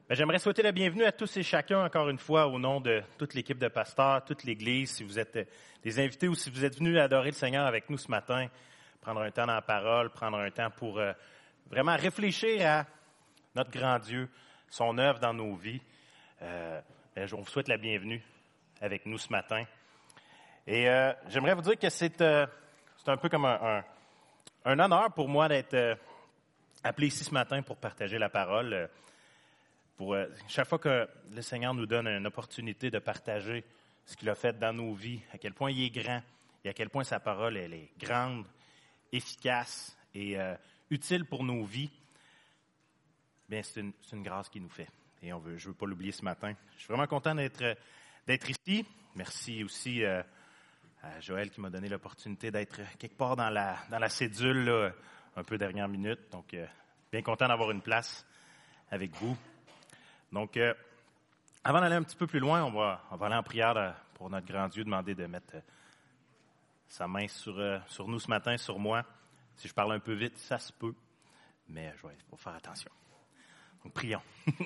J'aimerais souhaiter la bienvenue à tous et chacun, encore une fois, au nom de toute l'équipe de pasteurs, toute l'Église, si vous êtes des invités ou si vous êtes venus adorer le Seigneur avec nous ce matin, prendre un temps dans la parole, prendre un temps pour vraiment réfléchir à notre grand Dieu, son œuvre dans nos vies. On vous souhaite la bienvenue avec nous ce matin. Et j'aimerais vous dire que c'est un peu comme un honneur pour moi d'être appelé ici ce matin pour partager la parole. Chaque fois que le Seigneur nous donne une opportunité de partager ce qu'il a fait dans nos vies, à quel point il est grand et à quel point sa parole elle est grande, efficace et utile pour nos vies, bien c'est une grâce qu'il nous fait. Et je veux pas l'oublier ce matin. Je suis vraiment content d'être ici. Merci aussi à Joël qui m'a donné l'opportunité d'être quelque part dans la cédule, là, un peu dernière minute. Donc, bien content d'avoir une place avec vous. Donc, avant d'aller un petit peu plus loin, on va aller en prière pour notre grand Dieu, demander de mettre sa main sur nous ce matin, sur moi. Si je parle un peu vite, ça se peut, mais je vais faire attention. Donc, prions.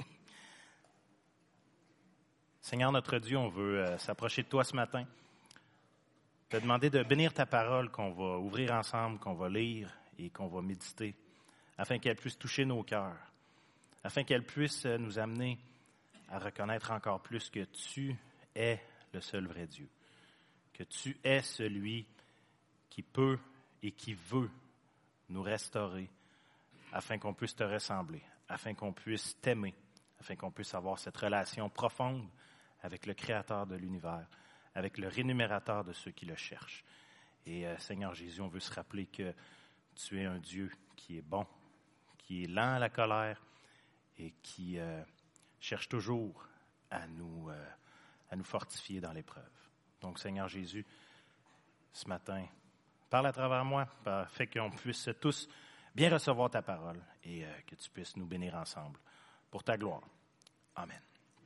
Seigneur notre Dieu, on veut s'approcher de toi ce matin, te demander de bénir ta parole qu'on va ouvrir ensemble, qu'on va lire et qu'on va méditer, afin qu'elle puisse toucher nos cœurs, afin qu'elle puisse nous amener à reconnaître encore plus que tu es le seul vrai Dieu, que tu es celui qui peut et qui veut nous restaurer, afin qu'on puisse te ressembler, afin qu'on puisse t'aimer, afin qu'on puisse avoir cette relation profonde avec le Créateur de l'univers, avec le rémunérateur de ceux qui le cherchent. Et Seigneur Jésus, on veut se rappeler que tu es un Dieu qui est bon, qui est lent à la colère et qui cherche toujours à nous fortifier dans l'épreuve. Donc, Seigneur Jésus, ce matin, parle à travers moi, fait qu'on puisse tous bien recevoir ta parole et que tu puisses nous bénir ensemble pour ta gloire. Amen.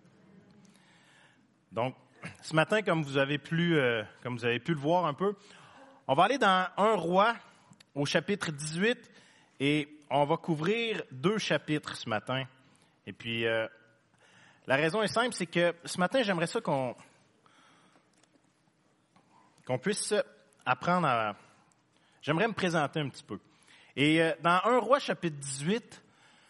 Donc, ce matin, comme vous avez pu le voir un peu, on va aller dans 1 Roi au chapitre 18 et on va couvrir 2 chapitres ce matin. Et puis, la raison est simple, c'est que ce matin, j'aimerais ça qu'on puisse apprendre à... J'aimerais me présenter un petit peu. Et dans 1 Roi chapitre 18,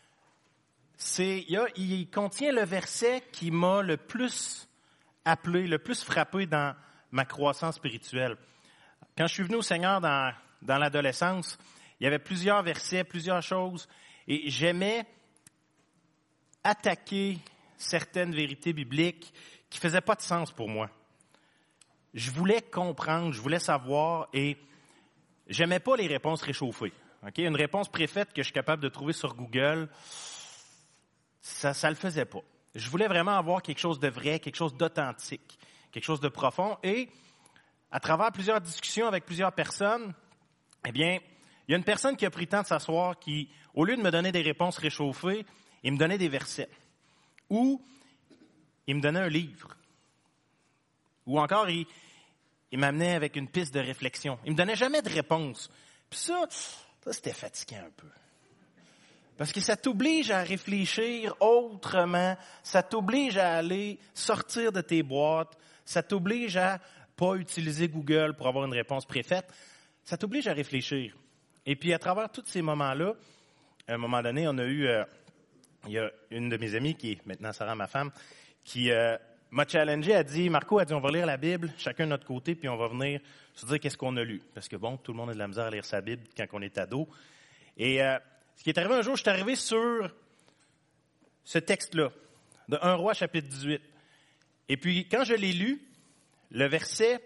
il contient le verset qui m'a le plus appelé, le plus frappé dans ma croissance spirituelle. Quand je suis venu au Seigneur dans l'adolescence, il y avait plusieurs versets, plusieurs choses, et j'aimais attaquer certaines vérités bibliques qui faisaient pas de sens pour moi. Je voulais comprendre, je voulais savoir, et j'aimais pas les réponses réchauffées. Okay? Une réponse préfaite que je suis capable de trouver sur Google, ça le faisait pas. Je voulais vraiment avoir quelque chose de vrai, quelque chose d'authentique, quelque chose de profond. Et à travers plusieurs discussions avec plusieurs personnes, eh bien, il y a une personne qui a pris le temps de s'asseoir qui, au lieu de me donner des réponses réchauffées, il me donnait des versets. Ou il me donnait un livre. Ou encore, il m'amenait avec une piste de réflexion. Il me donnait jamais de réponse. Puis ça, c'était fatigant un peu. Parce que ça t'oblige à réfléchir autrement, ça t'oblige à aller sortir de tes boîtes, ça t'oblige à pas utiliser Google pour avoir une réponse préfaite, ça t'oblige à réfléchir. Et puis à travers tous ces moments-là, à un moment donné, on a eu, il y a une de mes amies qui est maintenant Sarah, ma femme, qui m'a challengé, a dit, Marco, on va lire la Bible, chacun de notre côté, puis on va venir se dire qu'est-ce qu'on a lu. Parce que bon, tout le monde a de la misère à lire sa Bible quand on est ado. Et ce qui est arrivé un jour, je suis arrivé sur ce texte-là, de 1 Roi, chapitre 18. Et puis, quand je l'ai lu, le verset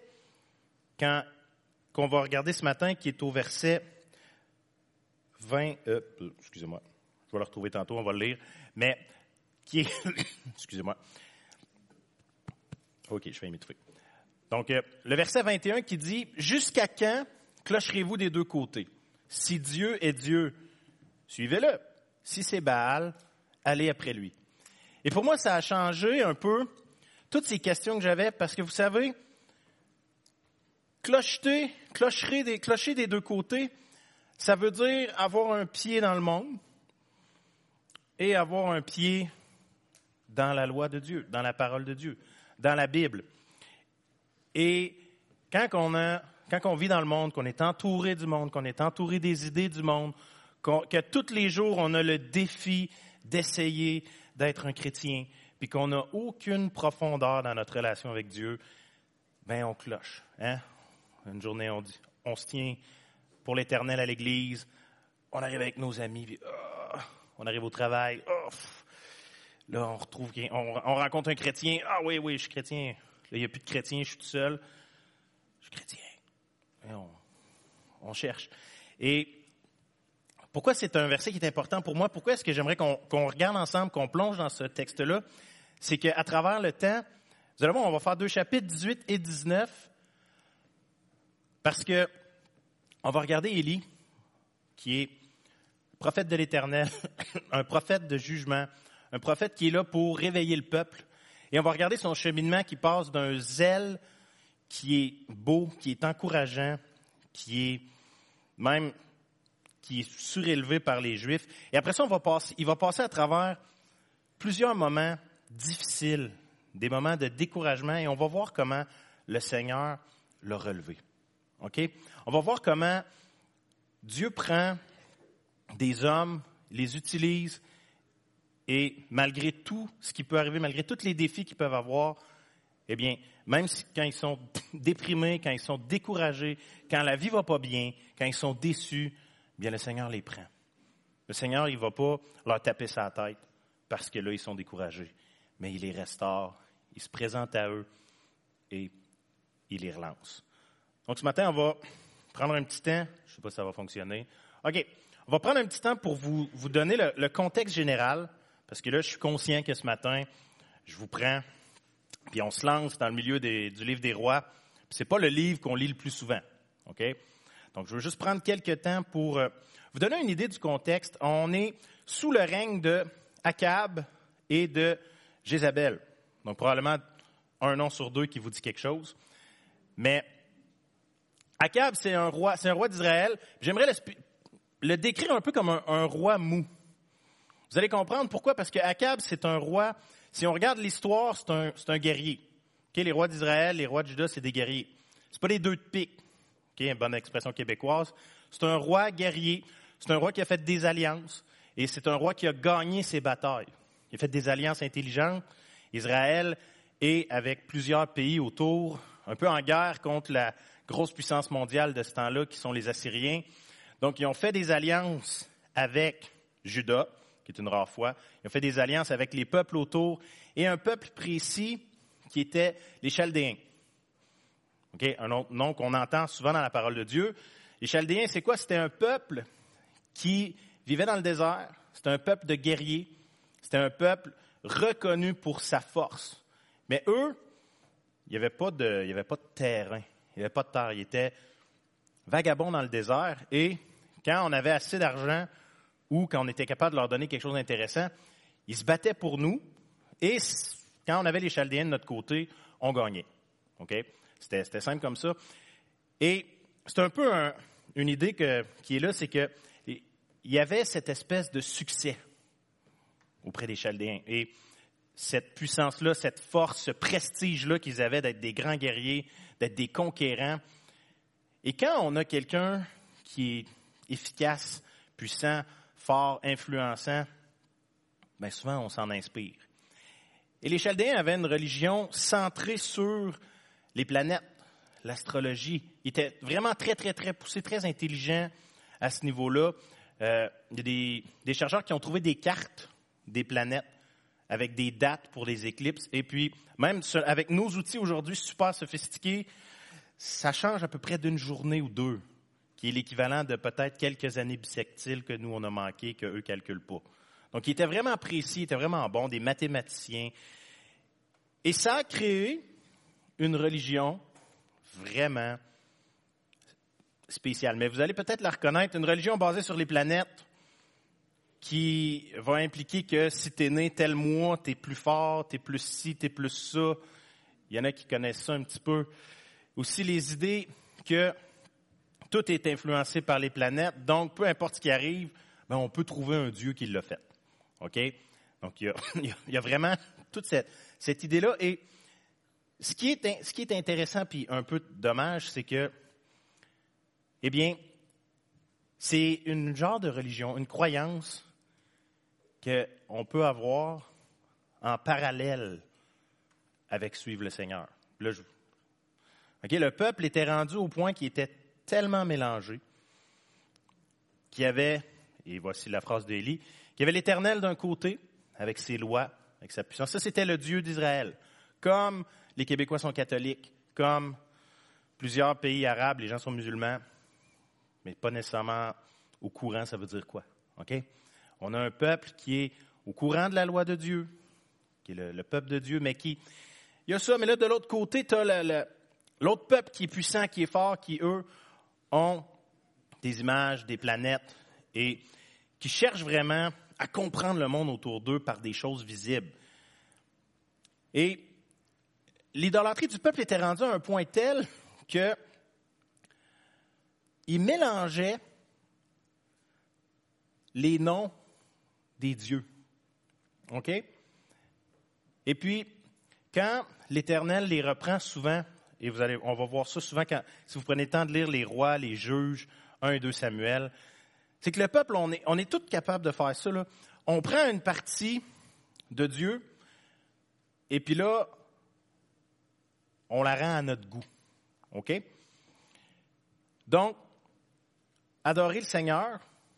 qu'on va regarder ce matin, qui est au verset 20... excusez-moi, je vais le retrouver tantôt, on va le lire. Mais, qui est... excusez-moi. OK, je vais m'étouffer. Donc, le verset 21 qui dit « Jusqu'à quand clocherez-vous des deux côtés? Si Dieu est Dieu, suivez-le. Si c'est Baal, allez après lui. » Et pour moi, ça a changé un peu toutes ces questions que j'avais, parce que vous savez, clocher des deux côtés, ça veut dire avoir un pied dans le monde et avoir un pied dans la loi de Dieu, dans la parole de Dieu, dans la Bible. Et quand on vit dans le monde, qu'on est entouré du monde, qu'on est entouré des idées du monde, que tous les jours on a le défi d'essayer d'être un chrétien, puis qu'on n'a aucune profondeur dans notre relation avec Dieu, ben on cloche. Hein? Une journée, on se tient pour l'éternel à l'église, on arrive avec nos amis, puis on arrive au travail, là on rencontre un chrétien, oui, je suis chrétien. Là, il n'y a plus de chrétiens, je suis tout seul. Je suis chrétien. Et on cherche. Et pourquoi c'est un verset qui est important pour moi? Pourquoi est-ce que j'aimerais qu'on regarde ensemble, qu'on plonge dans ce texte-là? C'est qu'à travers le temps, vous allez voir, on va faire 2 chapitres, 18 et 19, parce que on va regarder Élie, qui est prophète de l'Éternel, un prophète de jugement, un prophète qui est là pour réveiller le peuple. Et on va regarder son cheminement qui passe d'un zèle qui est beau, qui est encourageant, qui est surélevé par les Juifs. Et après ça, il va passer à travers plusieurs moments difficiles, des moments de découragement, et on va voir comment le Seigneur l'a relevé. OK? On va voir comment Dieu prend des hommes, les utilise, et malgré tout ce qui peut arriver, malgré tous les défis qu'ils peuvent avoir, eh bien, même quand ils sont déprimés, quand ils sont découragés, quand la vie va pas bien, quand ils sont déçus, eh bien, le Seigneur les prend. Le Seigneur, il va pas leur taper sa tête parce que là, ils sont découragés, mais il les restaure, il se présente à eux et il les relance. Donc, ce matin, on va prendre un petit temps. Je ne sais pas si ça va fonctionner. OK. On va prendre un petit temps pour vous donner le contexte général, parce que là, je suis conscient que ce matin, je vous prends, puis on se lance dans le milieu du livre des rois. Ce n'est pas le livre qu'on lit le plus souvent. OK? Donc, je veux juste prendre quelques temps pour vous donner une idée du contexte. On est sous le règne de Akab et de Jézabel. Donc, probablement un nom sur 2 qui vous dit quelque chose. Mais Akab, c'est un roi d'Israël. J'aimerais le décrire un peu comme un roi mou. Vous allez comprendre pourquoi, parce que Akab, c'est un roi, si on regarde l'histoire, c'est un guerrier. Okay, les rois d'Israël, les rois de Juda, c'est des guerriers. C'est pas les 2 de pique. Okay, une bonne expression québécoise. C'est un roi guerrier. C'est un roi qui a fait des alliances. Et c'est un roi qui a gagné ses batailles. Il a fait des alliances intelligentes. Israël est avec plusieurs pays autour, un peu en guerre contre la grosse puissance mondiale de ce temps-là, qui sont les Assyriens. Donc, ils ont fait des alliances avec Juda, qui est une rare foi. Ils ont fait des alliances avec les peuples autour et un peuple précis qui était les Chaldéens. Okay? Un autre nom qu'on entend souvent dans la parole de Dieu. Les Chaldéens, c'est quoi? C'était un peuple qui vivait dans le désert. C'était un peuple de guerriers. C'était un peuple reconnu pour sa force. Mais eux, il n'y avait pas de terrain. Il n'y avait pas de terre. Ils étaient vagabonds dans le désert. Et quand on avait assez d'argent ou quand on était capable de leur donner quelque chose d'intéressant, ils se battaient pour nous. Et quand on avait les Chaldéens de notre côté, on gagnait. Okay? C'était simple comme ça. Et c'est un peu une idée qui est là, c'est que il y avait cette espèce de succès auprès des Chaldéens. Et cette puissance-là, cette force, ce prestige-là qu'ils avaient d'être des grands guerriers, d'être des conquérants. Et quand on a quelqu'un qui est efficace, puissant, fort, influençant, bien souvent on s'en inspire. Et les Chaldéens avaient une religion centrée sur les planètes, l'astrologie. Ils étaient vraiment très, très, très poussés, très intelligents à ce niveau-là. Il y a des chercheurs qui ont trouvé des cartes des planètes avec des dates pour les éclipses. Et puis, même avec nos outils aujourd'hui super sophistiqués, ça change à peu près d'une journée ou 2, qui est l'équivalent de peut-être quelques années bissextiles que nous, on a manqué, qu'eux ne calculent pas. Donc, ils étaient vraiment précis, ils étaient vraiment bons, des mathématiciens. Et ça a créé une religion vraiment spéciale. Mais vous allez peut-être la reconnaître, une religion basée sur les planètes qui va impliquer que si tu es né tel mois, tu es plus fort, tu es plus ci, tu es plus ça. Il y en a qui connaissent ça un petit peu. Aussi les idées que tout est influencé par les planètes, donc peu importe ce qui arrive, ben on peut trouver un Dieu qui l'a fait. OK? Donc il y a vraiment toute cette idée-là. Et ce qui est intéressant puis un peu dommage, c'est que, eh bien, c'est une genre de religion, une croyance qu'on peut avoir en parallèle avec suivre le Seigneur. Là, le peuple était rendu au point qu'il était tellement mélangé qu'il y avait, et voici la phrase d'Élie, qu'il y avait l'Éternel d'un côté, avec ses lois, avec sa puissance. Ça, c'était le Dieu d'Israël. Comme les Québécois sont catholiques, comme plusieurs pays arabes, les gens sont musulmans, mais pas nécessairement au courant, ça veut dire quoi? OK? On a un peuple qui est au courant de la loi de Dieu, qui est le peuple de Dieu, mais qui... Il y a ça, mais là, de l'autre côté, tu as l'autre peuple qui est puissant, qui est fort, qui, eux, ont des images, des planètes, et qui cherchent vraiment à comprendre le monde autour d'eux par des choses visibles. Et l'idolâtrie du peuple était rendue à un point tel que il mélangeait les noms des dieux. OK? Et puis, quand l'Éternel les reprend souvent, et on va voir ça souvent si vous prenez le temps de lire les rois, les juges, 1 et 2 Samuel, c'est que le peuple, on est tous capables de faire ça, là. On prend une partie de Dieu, et puis là, on la rend à notre goût. OK? Donc, adorer le Seigneur,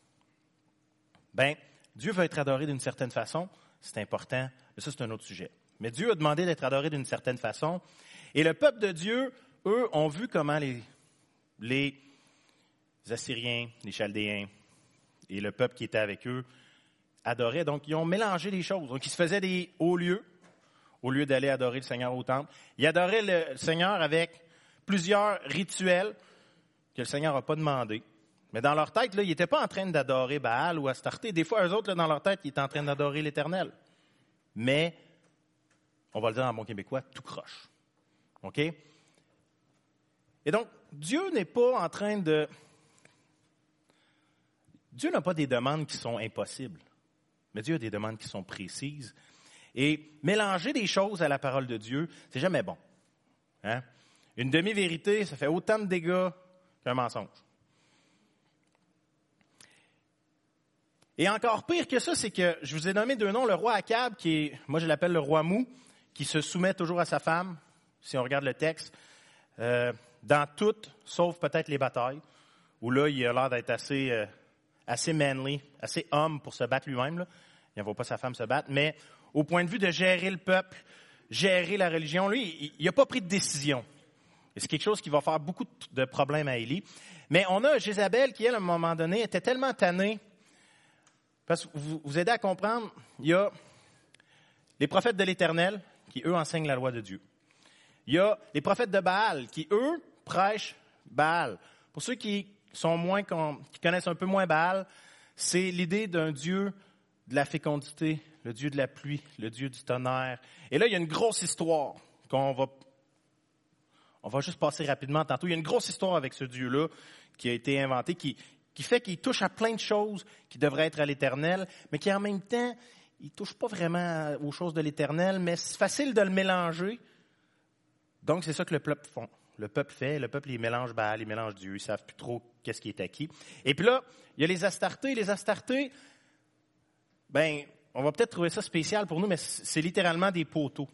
Dieu veut être adoré d'une certaine façon, c'est important, mais ça, c'est un autre sujet. Mais Dieu a demandé d'être adoré d'une certaine façon, et le peuple de Dieu, eux, ont vu comment les Assyriens, les Chaldéens et le peuple qui était avec eux adoraient. Donc, ils ont mélangé les choses. Donc, ils se faisaient des hauts lieux, au lieu d'aller adorer le Seigneur au temple. Ils adoraient le Seigneur avec plusieurs rituels que le Seigneur n'a pas demandé. Mais dans leur tête, là, ils n'étaient pas en train d'adorer Baal ou Astarté. Des fois, eux autres, là, dans leur tête, ils étaient en train d'adorer l'Éternel. Mais, on va le dire en bon québécois, tout croche. OK? Et donc, Dieu n'est pas en train de... Dieu n'a pas des demandes qui sont impossibles, mais Dieu a des demandes qui sont précises. Et mélanger des choses à la parole de Dieu, c'est jamais bon. Hein? Une demi-vérité, ça fait autant de dégâts qu'un mensonge. Et encore pire que ça, c'est que je vous ai nommé 2 noms. Le roi Akab, qui est, moi je l'appelle le roi mou, qui se soumet toujours à sa femme, si on regarde le texte, dans toutes, sauf peut-être les batailles, où là, il a l'air d'être assez manly, assez homme pour se battre lui-même. Là. Il n'envoie pas sa femme se battre, mais au point de vue de gérer le peuple, gérer la religion, lui, il n'a pas pris de décision. Et c'est quelque chose qui va faire beaucoup de problèmes à Élie. Mais on a Jézabel qui, elle, à un moment donné, était tellement tannée. Parce que vous aidez à comprendre, il y a les prophètes de l'Éternel qui, eux, enseignent la loi de Dieu. Il y a les prophètes de Baal qui, eux, prêchent Baal. Pour ceux qui connaissent un peu moins Baal, c'est l'idée d'un Dieu de la fécondité, le Dieu de la pluie, le Dieu du tonnerre. Et là, il y a une grosse histoire on va juste passer rapidement tantôt. Il y a une grosse histoire avec ce Dieu-là qui a été inventé, qui fait qu'il touche à plein de choses qui devraient être à l'Éternel, mais qui en même temps, il ne touche pas vraiment aux choses de l'Éternel, mais c'est facile de le mélanger. Donc, c'est ça que le peuple fait. Le peuple, il mélange Baal, il mélange Dieu, ils ne savent plus trop qu'est-ce qui est acquis. Et puis là, il y a les Astartés. Les Astartés, on va peut-être trouver ça spécial pour nous, mais c'est littéralement des poteaux.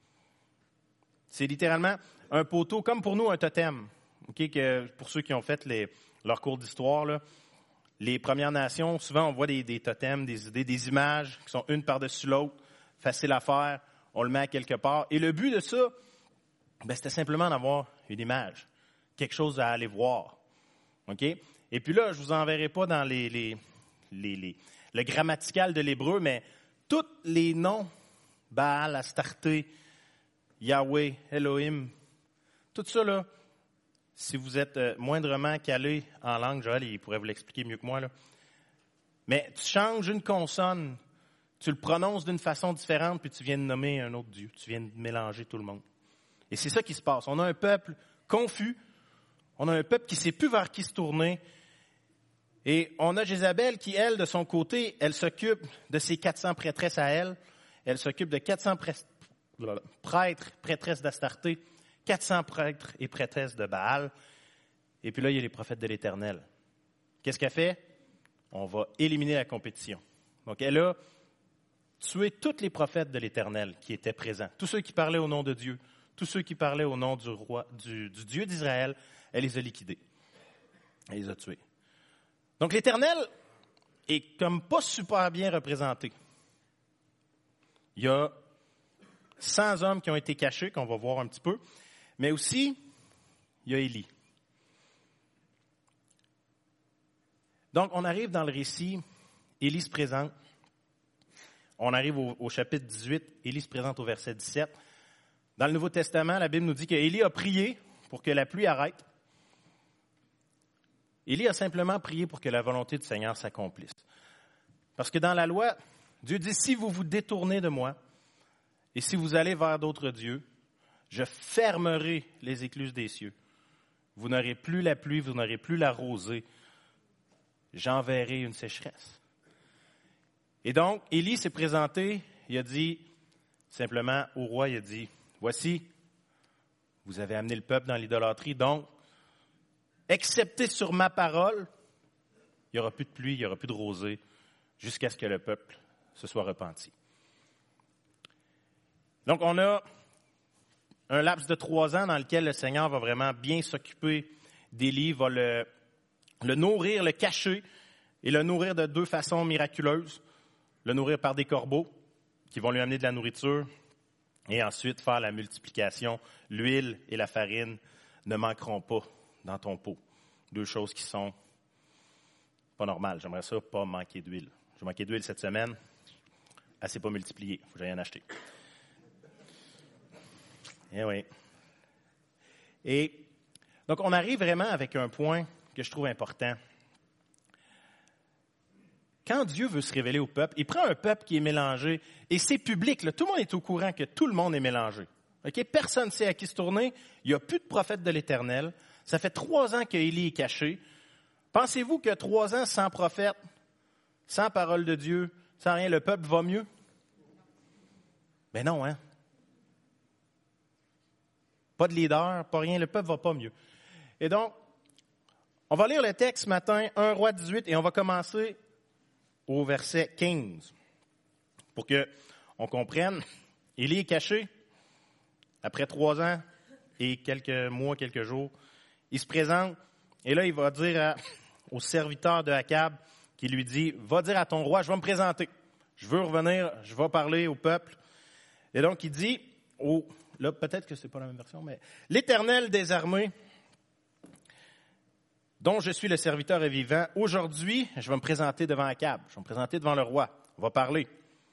C'est littéralement un poteau, comme pour nous, un totem. Okay, que pour ceux qui ont fait leur cours d'histoire, là, les Premières Nations, souvent on voit des totems, des idées, des images qui sont une par-dessus l'autre, facile à faire, on le met à quelque part. Et le but de ça, c'était simplement d'avoir une image, quelque chose à aller voir. Okay? Et puis là, je vous enverrai pas dans le grammatical de l'hébreu, mais tous les noms, Baal, Astarté, Yahweh, Elohim, tout ça, là, si vous êtes moindrement calé en langue, Joël, il pourrait vous l'expliquer mieux que moi, là. Mais tu changes une consonne, tu le prononces d'une façon différente, puis tu viens de nommer un autre Dieu. Tu viens de mélanger tout le monde. Et c'est ça qui se passe. On a un peuple confus, on a un peuple qui ne sait plus vers qui se tourner, et on a Jézabel qui, elle, de son côté, elle s'occupe de ses 400 prêtresses à elle. elle s'occupe de 400 prêtres, prêtresses d'Astarté, 400 prêtres et prêtresses de Baal. Et puis là, il y a les prophètes de l'Éternel. Qu'est-ce qu'elle fait? On va éliminer la compétition. Donc, elle a tué tous les prophètes de l'Éternel qui étaient présents. Tous ceux qui parlaient au nom de Dieu, tous ceux qui parlaient au nom du roi, du Dieu d'Israël, elle les a liquidés. Elle les a tués. Donc, l'Éternel est comme pas super bien représenté. Il y a 100 hommes qui ont été cachés, qu'on va voir un petit peu, mais aussi, il y a Élie. Donc, on arrive dans le récit, Élie se présente. On arrive au chapitre 18, Élie se présente au verset 17. Dans le Nouveau Testament, la Bible nous dit qu'Élie a prié pour que la pluie arrête. Élie a simplement prié pour que la volonté du Seigneur s'accomplisse. Parce que dans la loi, Dieu dit, si vous vous détournez de moi et si vous allez vers d'autres dieux, je fermerai les écluses des cieux. Vous n'aurez plus la pluie, vous n'aurez plus la rosée. J'enverrai une sécheresse. Et donc, Élie s'est présenté, il a dit simplement au roi, il a dit, voici, vous avez amené le peuple dans l'idolâtrie, donc, excepté sur ma parole, il n'y aura plus de pluie, il n'y aura plus de rosée, jusqu'à ce que le peuple se soit repenti. Donc, on a un laps de 3 ans dans lequel le Seigneur va vraiment bien s'occuper d'Élie, va le nourrir, le cacher, et le nourrir de 2 façons miraculeuses. Le nourrir par des corbeaux qui vont lui amener de la nourriture, et ensuite faire la multiplication. L'huile et la farine ne manqueront pas dans ton pot. 2 choses qui sont pas normales. J'aimerais ça pas manquer d'huile. J'ai manqué d'huile cette semaine. Elle ne s'est pas multipliée. Il faut que j'aille en acheter. Eh oui. Et donc, on arrive vraiment avec un point que je trouve important. Quand Dieu veut se révéler au peuple, il prend un peuple qui est mélangé, et c'est public. Là, tout le monde est au courant que tout le monde est mélangé. Okay? Personne ne sait à qui se tourner. Il n'y a plus de prophète de l'Éternel. Ça fait 3 ans qu'Élie est caché. Pensez-vous que 3 ans sans prophète, sans parole de Dieu, sans rien, le peuple va mieux? Ben non, hein? Pas de leader, pas rien, le peuple ne va pas mieux. Et donc, on va lire le texte ce matin, 1 Roi 18, et on va commencer au verset 15. Pour qu'on comprenne, Élie est caché. Après 3 ans et quelques mois, quelques jours, il se présente, et là, il va dire au serviteur de Akab, qui lui dit, va dire à ton roi, je vais me présenter. Je veux revenir, je vais parler au peuple. Et donc, il dit, là, peut-être que c'est pas la même version, mais l'Éternel des armées, dont je suis le serviteur est vivant, aujourd'hui, je vais me présenter devant Akab, je vais me présenter devant le roi, on va parler.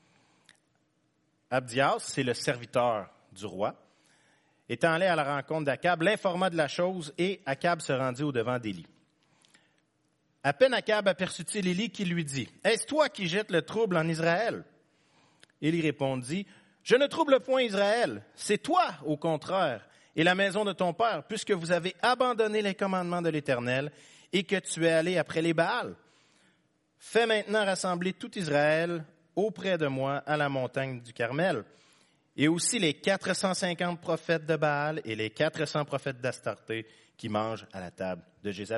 Abdias, c'est le serviteur du roi, étant allé à la rencontre d'Akab, l'informa de la chose, et Akab se rendit au-devant d'Élie. À peine Akab aperçut-il Élie qui lui dit, « Est-ce toi qui jettes le trouble en Israël? » Élie répondit, « Je ne trouble point Israël, c'est toi, au contraire, et la maison de ton père, puisque vous avez abandonné les commandements de l'Éternel et que tu es allé après les Baals. Fais maintenant rassembler tout Israël auprès de moi à la montagne du Carmel, et aussi les 450 prophètes de Baal et les 400 prophètes d'Astarté qui mangent à la table de Jézabel. »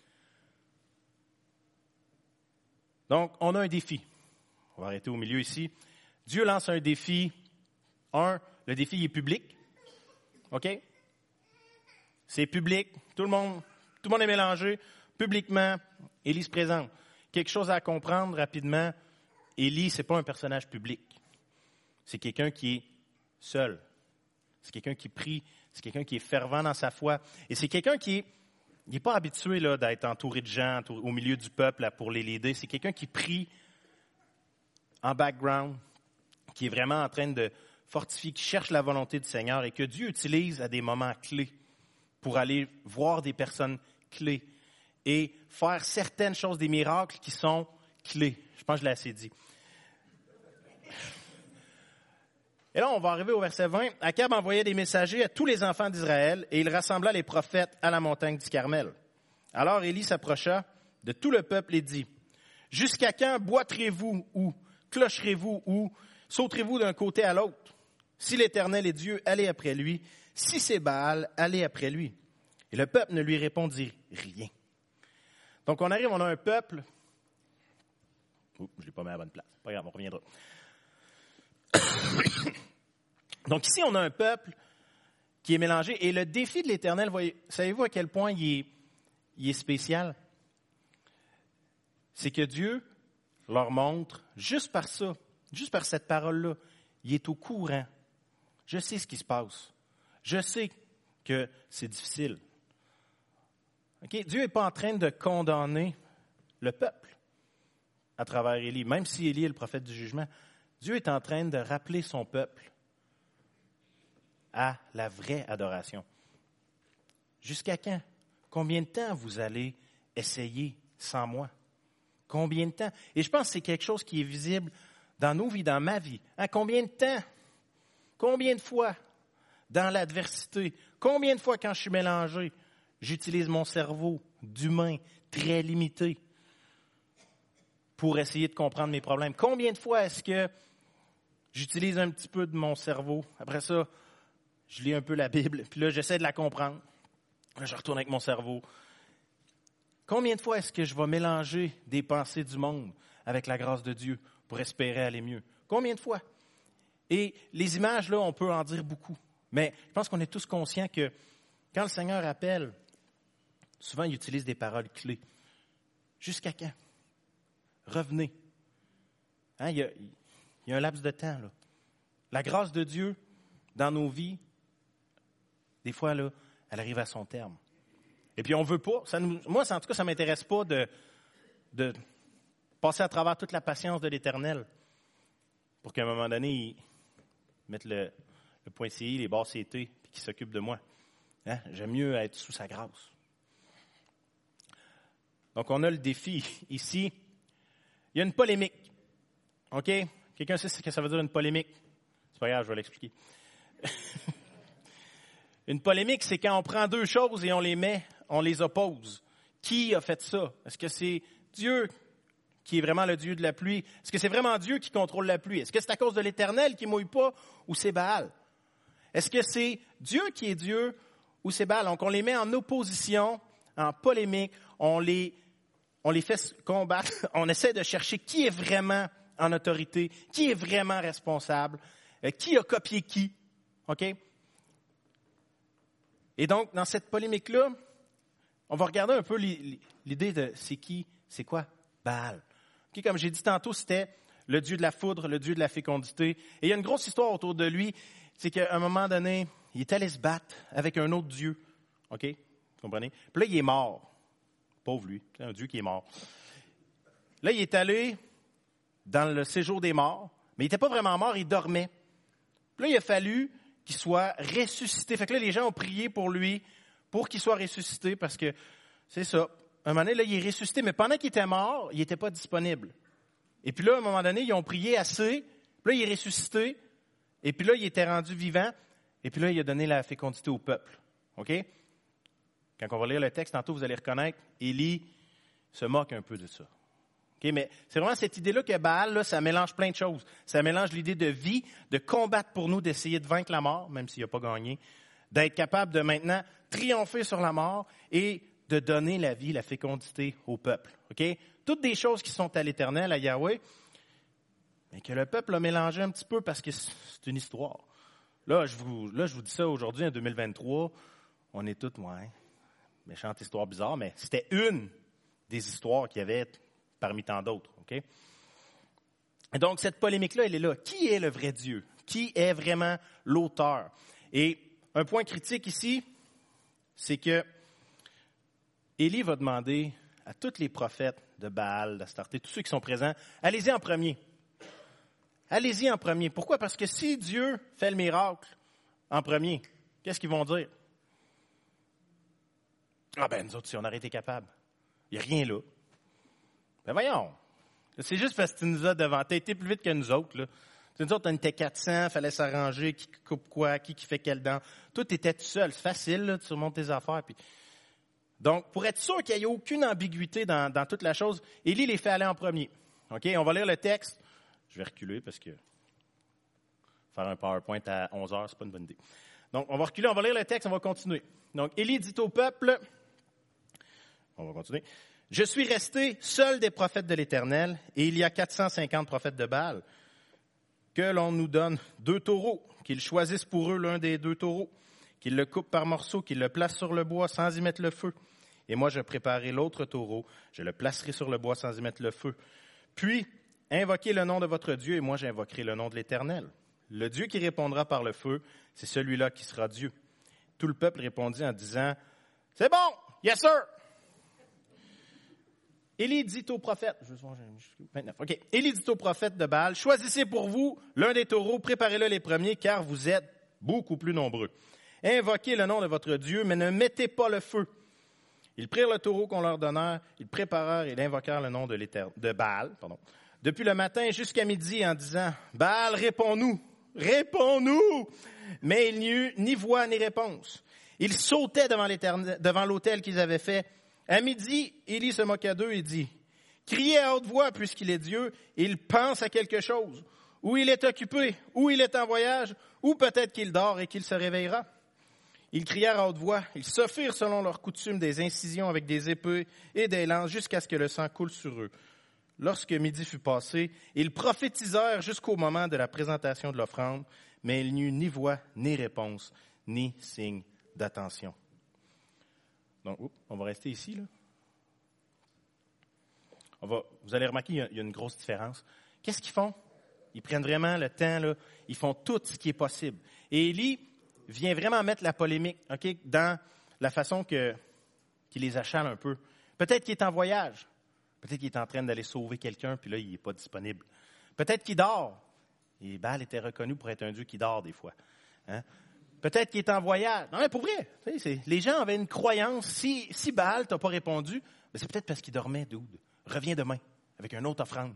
Donc, on a un défi. On va arrêter au milieu ici. Dieu lance un défi. Le défi est public. OK? C'est public. Tout le monde est mélangé. Publiquement, Élie se présente. Quelque chose à comprendre rapidement. Élie, c'est pas un personnage public. C'est quelqu'un qui est seul. C'est quelqu'un qui prie. C'est quelqu'un qui est fervent dans sa foi. Et c'est quelqu'un qui n'est pas habitué là, d'être entouré de gens, au milieu du peuple là, pour les leader. C'est quelqu'un qui prie en background, qui est vraiment en train de fortifier, qui cherche la volonté du Seigneur et que Dieu utilise à des moments clés pour aller voir des personnes clés et faire certaines choses, des miracles qui sont clés. Je pense que je l'ai assez dit. Et là, on va arriver au verset 20. Akab envoyait des messagers à tous les enfants d'Israël et il rassembla les prophètes à la montagne du Carmel. Alors Élie s'approcha de tout le peuple et dit, « Jusqu'à quand boiterez-vous ou clocherez-vous ou Sauterez-vous d'un côté à l'autre. Si l'Éternel est Dieu, allez après lui. Si c'est Baal, allez après lui. Et le peuple ne lui répondit rien. Donc on arrive, on a un peuple. Oups, je ne l'ai pas mis à la bonne place. Pas grave, on reviendra. Donc ici, on a un peuple qui est mélangé. Et le défi de l'Éternel, savez-vous à quel point il est spécial? C'est que Dieu leur montre, juste par ça, juste par cette parole-là, il est au courant. Je sais ce qui se passe. Je sais que c'est difficile. Okay? Dieu n'est pas en train de condamner le peuple à travers Élie, même si Élie est le prophète du jugement. Dieu est en train de rappeler son peuple à la vraie adoration. Jusqu'à quand? Combien de temps vous allez essayer sans moi? Combien de temps? Et je pense que c'est quelque chose qui est visible dans nos vies, dans ma vie. Hein? Combien de temps? Combien de fois dans l'adversité? Combien de fois quand je suis mélangé, j'utilise mon cerveau d'humain très limité pour essayer de comprendre mes problèmes? Combien de fois est-ce que j'utilise un petit peu de mon cerveau? Après ça, je lis un peu la Bible, puis là, j'essaie de la comprendre. Là, je retourne avec mon cerveau. Combien de fois est-ce que je vais mélanger des pensées du monde avec la grâce de Dieu pour espérer aller mieux? Combien de fois? Et les images, là, on peut en dire beaucoup. Mais je pense qu'on est tous conscients que quand le Seigneur appelle, souvent, il utilise des paroles clés. Jusqu'à quand? Revenez. Hein, il y a un laps de temps, là. La grâce de Dieu dans nos vies, des fois, là, elle arrive à son terme. Et puis, on ne veut pas. Moi, en tout cas, ça ne m'intéresse pas de passer à travers toute la patience de l'Éternel pour qu'à un moment donné, il mette le pointillé, les barres CT, puis qu'il s'occupe de moi. Hein? J'aime mieux être sous sa grâce. Donc, on a le défi ici. Il y a une polémique. OK? Quelqu'un sait ce que ça veut dire une polémique? C'est pas grave, je vais l'expliquer. Une polémique, c'est quand on prend deux choses et on les oppose. Qui a fait ça? Est-ce que c'est Dieu qui est vraiment le Dieu de la pluie? Est-ce que c'est vraiment Dieu qui contrôle la pluie? Est-ce que c'est à cause de l'Éternel qui ne mouille pas ou c'est Baal? Est-ce que c'est Dieu qui est Dieu ou c'est Baal? Donc, on les met en opposition, en polémique, on les fait combattre, on essaie de chercher qui est vraiment en autorité, qui est vraiment responsable, qui a copié qui. OK? Et donc, dans cette polémique-là, on va regarder un peu l'idée de c'est qui, c'est quoi? Baal. Okay, comme j'ai dit tantôt, c'était le dieu de la foudre, le dieu de la fécondité. Et il y a une grosse histoire autour de lui, c'est qu'à un moment donné, il est allé se battre avec un autre dieu. OK? Vous comprenez? Puis là, il est mort. Pauvre lui, c'est un dieu qui est mort. Là, il est allé dans le séjour des morts, mais il n'était pas vraiment mort, il dormait. Puis là, il a fallu qu'il soit ressuscité. Fait que là, les gens ont prié pour lui, pour qu'il soit ressuscité, parce que c'est ça. À un moment donné, là, il est ressuscité, mais pendant qu'il était mort, il n'était pas disponible. Et puis là, à un moment donné, ils ont prié assez, puis là, il est ressuscité, et puis là, il était rendu vivant, et puis là, il a donné la fécondité au peuple. OK? Quand on va lire le texte, tantôt, vous allez reconnaître, Élie se moque un peu de ça. Okay, mais c'est vraiment cette idée-là que Baal, là, ça mélange plein de choses. Ça mélange l'idée de vie, de combattre pour nous, d'essayer de vaincre la mort, même s'il n'a pas gagné, d'être capable de maintenant triompher sur la mort et de donner la vie, la fécondité au peuple. Okay? Toutes des choses qui sont à l'Éternel, à Yahweh, mais que le peuple a mélangé un petit peu parce que c'est une histoire. Là, je vous dis ça aujourd'hui, en 2023, on est tous, méchante histoire bizarre, mais c'était une des histoires qu'il y avait parmi tant d'autres. Okay? Et donc, cette polémique-là, elle est là. Qui est le vrai Dieu? Qui est vraiment l'auteur? Et un point critique ici, c'est que Élie va demander à tous les prophètes de Baal, d'Astarté, tous ceux qui sont présents, allez-y en premier. Allez-y en premier. Pourquoi? Parce que si Dieu fait le miracle en premier, qu'est-ce qu'ils vont dire? Ah ben, nous autres, si on aurait été capables. Il n'y a rien là. Ben voyons. C'est juste parce que tu nous as devant. Tu as été plus vite que nous autres, là. Nous autres, on était 400, il fallait s'arranger, qui coupe quoi, qui fait quelle dent. Tout était tout seul. C'est facile, là, tu surmontes tes affaires. Puis... Donc, pour être sûr qu'il n'y ait aucune ambiguïté dans toute la chose, Élie les fait aller en premier. OK? On va lire le texte. Je vais reculer parce que Faire un PowerPoint à 11h, c'est pas une bonne idée. Donc, on va reculer, on va lire le texte, on va continuer. Donc, Élie dit au peuple, on va continuer, « Je suis resté seul des prophètes de l'Éternel, et il y a 450 prophètes de Baal. Que l'on nous donne 2 taureaux, qu'ils choisissent pour eux l'un des 2 taureaux, qu'ils le coupent par morceaux, qu'ils le placent sur le bois sans y mettre le feu. Et moi, je préparerai l'autre taureau, je le placerai sur le bois sans y mettre le feu. Puis, invoquez le nom de votre Dieu, et moi, j'invoquerai le nom de l'Éternel. Le Dieu qui répondra par le feu, c'est celui-là qui sera Dieu. » Tout le peuple répondit en disant, « C'est bon, yes sir! » Élie dit au prophète, Élie dit au prophète de Baal, « Choisissez pour vous l'un des taureaux, préparez-le les premiers, car vous êtes beaucoup plus nombreux. Invoquez le nom de votre Dieu, mais ne mettez pas le feu. » Ils prirent le taureau qu'on leur donnait, ils préparèrent et invoquèrent le nom de Baal, depuis le matin jusqu'à midi en disant, « Baal, réponds-nous, réponds-nous! » Mais il n'y eut ni voix ni réponse. Ils sautaient devant l'autel qu'ils avaient fait. À midi, Élie se moqua d'eux et dit, « Criez à haute voix puisqu'il est Dieu, il pense à quelque chose. Ou il est occupé, ou il est en voyage, ou peut-être qu'il dort et qu'il se réveillera. » Ils crièrent à haute voix, ils se firent selon leur coutume des incisions avec des épées et des lances jusqu'à ce que le sang coule sur eux. Lorsque midi fut passé, ils prophétisèrent jusqu'au moment de la présentation de l'offrande, mais il n'y eut ni voix, ni réponse, ni signe d'attention. Donc, on va rester ici, là. Vous allez remarquer, il y a une grosse différence. Qu'est-ce qu'ils font? Ils prennent vraiment le temps, là. Ils font tout ce qui est possible. Et Élie vient vraiment mettre la polémique, dans la façon qu'il les achale un peu. Peut-être qu'il est en voyage. Peut-être qu'il est en train d'aller sauver quelqu'un, puis là, il n'est pas disponible. Peut-être qu'il dort. Et Baal était reconnu pour être un dieu qui dort des fois. Hein? Peut-être qu'il est en voyage. Non, mais pour vrai, les gens avaient une croyance. Si Baal t'a pas répondu, ben c'est peut-être parce qu'il dormait, dude. Reviens demain avec une autre offrande.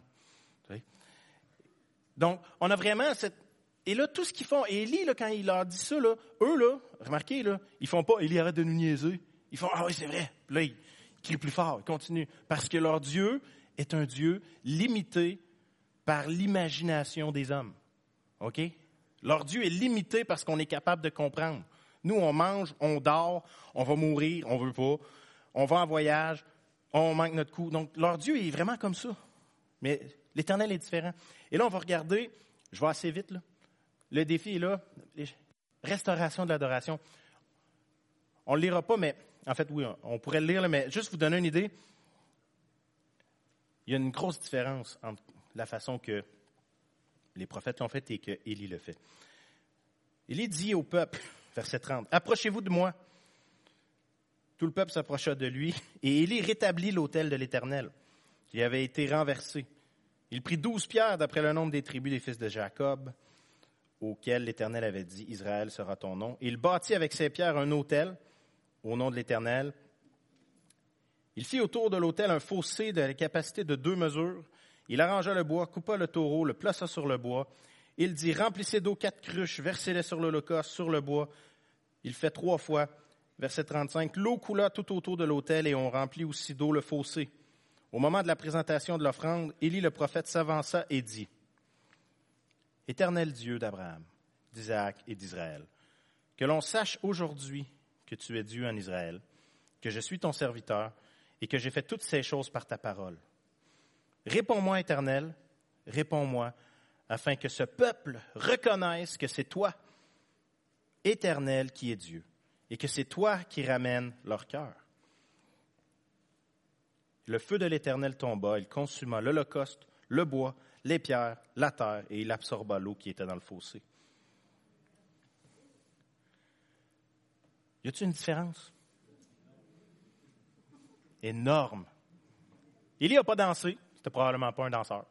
Donc, on a vraiment cette... Et là, tout ce qu'ils font, et Élie, là, quand il leur dit ça, là, eux, là, remarquez, là, ils font pas, Élie, arrête de nous niaiser. Ils font, ah oui, c'est vrai. Puis là, ils crient plus fort, ils continuent. Parce que leur Dieu est un Dieu limité par l'imagination des hommes. OK? Leur Dieu est limité parce qu'on est capable de comprendre. Nous, on mange, on dort, on va mourir, on veut pas. On va en voyage, on manque notre coup. Donc, leur Dieu est vraiment comme ça. Mais l'Éternel est différent. Et là, on va regarder, je vais assez vite, là. Le défi est là, restauration de l'adoration. On ne le lira pas, mais en fait, oui, on pourrait le lire, là, mais juste vous donner une idée. Il y a une grosse différence entre la façon que les prophètes l'ont fait et que Élie le fait. Élie dit au peuple, verset 30, « Approchez-vous de moi. » Tout le peuple s'approcha de lui, et Élie rétablit l'autel de l'Éternel, qui avait été renversé. Il prit 12 pierres d'après le nombre des tribus des fils de Jacob, auquel l'Éternel avait dit, « Israël sera ton nom. » Il bâtit avec ces pierres un autel au nom de l'Éternel. Il fit autour de l'autel un fossé de la capacité de 2 mesures. Il arrangea le bois, coupa le taureau, le plaça sur le bois. Il dit, « Remplissez d'eau 4 cruches, versez-les sur l'holocauste, sur le bois. » Il fait 3 fois. Verset 35, « L'eau coula tout autour de l'autel et on remplit aussi d'eau le fossé. » Au moment de la présentation de l'offrande, Élie le prophète s'avança et dit, « Éternel Dieu d'Abraham, d'Isaac et d'Israël, que l'on sache aujourd'hui que tu es Dieu en Israël, que je suis ton serviteur et que j'ai fait toutes ces choses par ta parole. Réponds-moi, Éternel, réponds-moi, afin que ce peuple reconnaisse que c'est toi, Éternel, qui es Dieu, et que c'est toi qui ramènes leur cœur. » Le feu de l'Éternel tomba, il consuma l'holocauste, le bois, les pierres, la terre, et il absorba l'eau qui était dans le fossé. Y a-t-il une différence? Énorme. Élie n'a pas dansé, c'était probablement pas un danseur.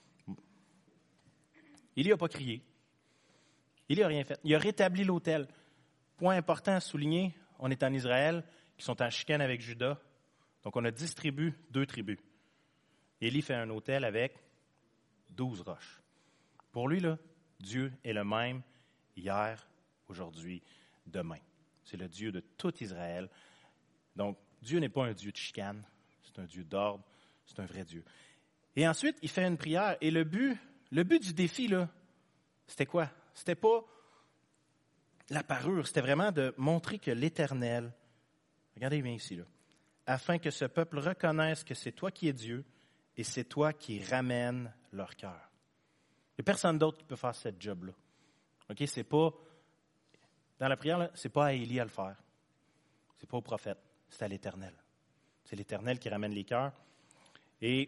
Élie n'a pas crié. Élie n'a rien fait. Il a rétabli l'autel. Point important à souligner, on est en Israël, qui sont en chicane avec Juda. Donc, on a 10 tribus, 2 tribus. Élie fait un autel avec 12 roches. Pour lui, là, Dieu est le même hier, aujourd'hui, demain. C'est le Dieu de tout Israël. Donc, Dieu n'est pas un Dieu de chicane, c'est un Dieu d'ordre, c'est un vrai Dieu. Et ensuite, il fait une prière. Et le but du défi, là, c'était quoi? c'était pas la parure, c'était vraiment de montrer que l'Éternel, regardez bien ici, là, afin que ce peuple reconnaisse que c'est toi qui es Dieu et c'est toi qui ramènes leur cœur. Il n'y a personne d'autre qui peut faire ce job-là. OK? C'est pas, dans la prière, là, c'est pas à Élie à le faire. C'est pas au prophète, c'est à l'Éternel. C'est l'Éternel qui ramène les cœurs. Et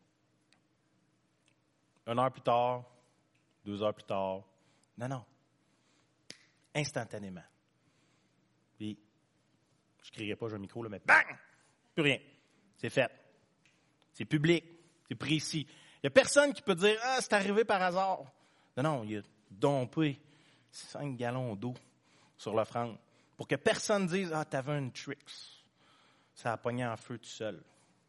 1 heure plus tard, 2 heures plus tard, non. Instantanément. Puis, je ne crierai pas, j'ai un micro, là, mais bang! Plus rien. C'est fait. C'est public. C'est précis. Il n'y a personne qui peut dire « Ah, c'est arrivé par hasard. » Non, il a dompé 5 gallons d'eau sur l'offrande pour que personne ne dise « Ah, t'avais une tricks. » Ça a pogné en feu tout seul.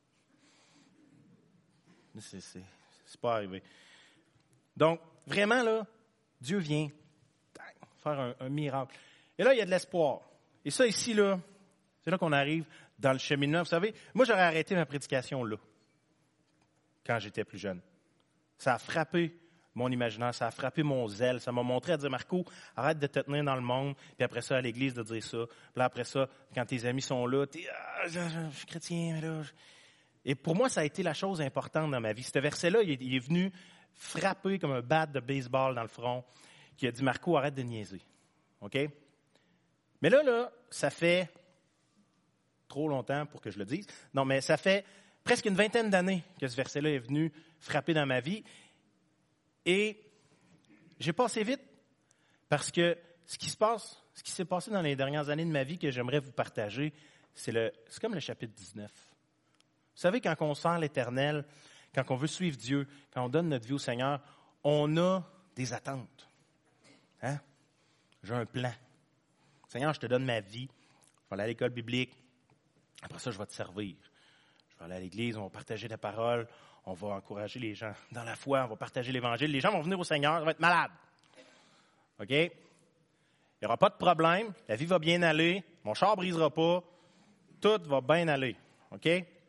C'est pas arrivé. Donc, vraiment, là, Dieu vient faire un miracle. Et là, il y a de l'espoir. Et ça, ici, là, c'est là qu'on arrive dans le cheminement. Vous savez, moi, j'aurais arrêté ma prédication là, quand j'étais plus jeune. Ça a frappé mon imaginaire, ça a frappé mon zèle. Ça m'a montré à dire, Marco, arrête de te tenir dans le monde. Puis après ça, à l'église, de dire ça. Puis là, après ça, quand tes amis sont là, je suis chrétien, mais là... Et pour moi, ça a été la chose importante dans ma vie. Ce verset-là, il est venu frapper comme un bat de baseball dans le front, qui a dit, Marco, arrête de niaiser. OK? Mais là, ça fait trop longtemps pour que je le dise. Non, mais ça fait presque une vingtaine d'années que ce verset-là est venu frapper dans ma vie. Et j'ai passé vite parce que ce qui s'est passé dans les dernières années de ma vie que j'aimerais vous partager, c'est comme le chapitre 19. Vous savez, quand on sent l'Éternel, quand on veut suivre Dieu, quand on donne notre vie au Seigneur, on a des attentes. Hein? J'ai un plan. Seigneur, je te donne ma vie. Je vais aller à l'école biblique. Après ça, je vais te servir. Je vais aller à l'église, on va partager la parole. On va encourager les gens dans la foi. On va partager l'Évangile. Les gens vont venir au Seigneur, ils vont être malades. OK? Il n'y aura pas de problème. La vie va bien aller. Mon char ne brisera pas. Tout va bien aller. OK?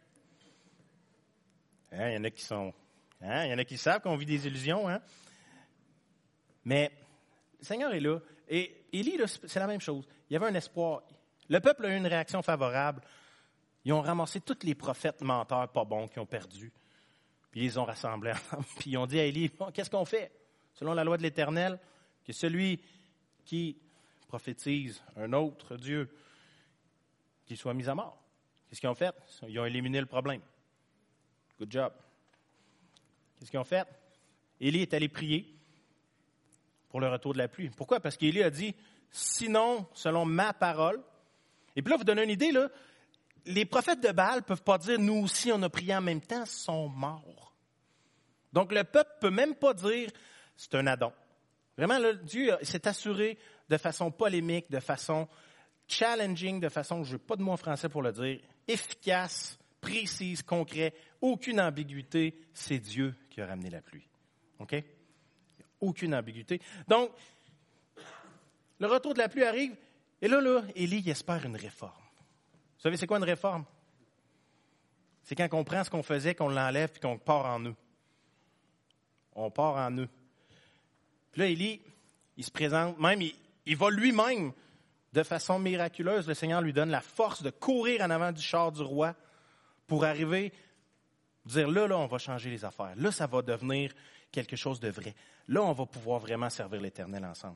Il y en a qui sont... Il y en a qui savent qu'on vit des illusions. Hein? Mais le Seigneur est là. Et Élie, là, c'est la même chose. Il y avait un espoir. Le peuple a eu une réaction favorable. Ils ont ramassé tous les prophètes menteurs pas bons qui ont perdu. Puis ils les ont rassemblés ensemble. Puis ils ont dit à Élie, bon, qu'est-ce qu'on fait? Selon la loi de l'Éternel, que celui qui prophétise un autre Dieu, qu'il soit mis à mort. Qu'est-ce qu'ils ont fait? Ils ont éliminé le problème. Good job. Qu'est-ce qu'ils ont fait? Élie est allé prier pour le retour de la pluie. Pourquoi? Parce qu'Élie a dit, sinon, selon ma parole. Et puis là, vous donnez une idée, là. Les prophètes de Baal ne peuvent pas dire, nous aussi, on a prié en même temps, sont morts. Donc, le peuple ne peut même pas dire, c'est un addon. Vraiment, là, Dieu s'est assuré de façon polémique, de façon challenging, de façon, je n'ai pas de mot en français pour le dire, efficace, précise, concret, aucune ambiguïté, c'est Dieu qui a ramené la pluie. OK? Aucune ambiguïté. Donc, le retour de la pluie arrive, et là, Élie espère une réforme. Vous savez, c'est quoi une réforme? C'est quand on prend ce qu'on faisait, qu'on l'enlève, puis qu'on part en eux. On part en eux. Puis là, Élie, il se présente, même, il va lui-même, de façon miraculeuse, le Seigneur lui donne la force de courir en avant du char du roi pour arriver, dire là, on va changer les affaires. Là, ça va devenir quelque chose de vrai. Là, on va pouvoir vraiment servir l'Éternel ensemble.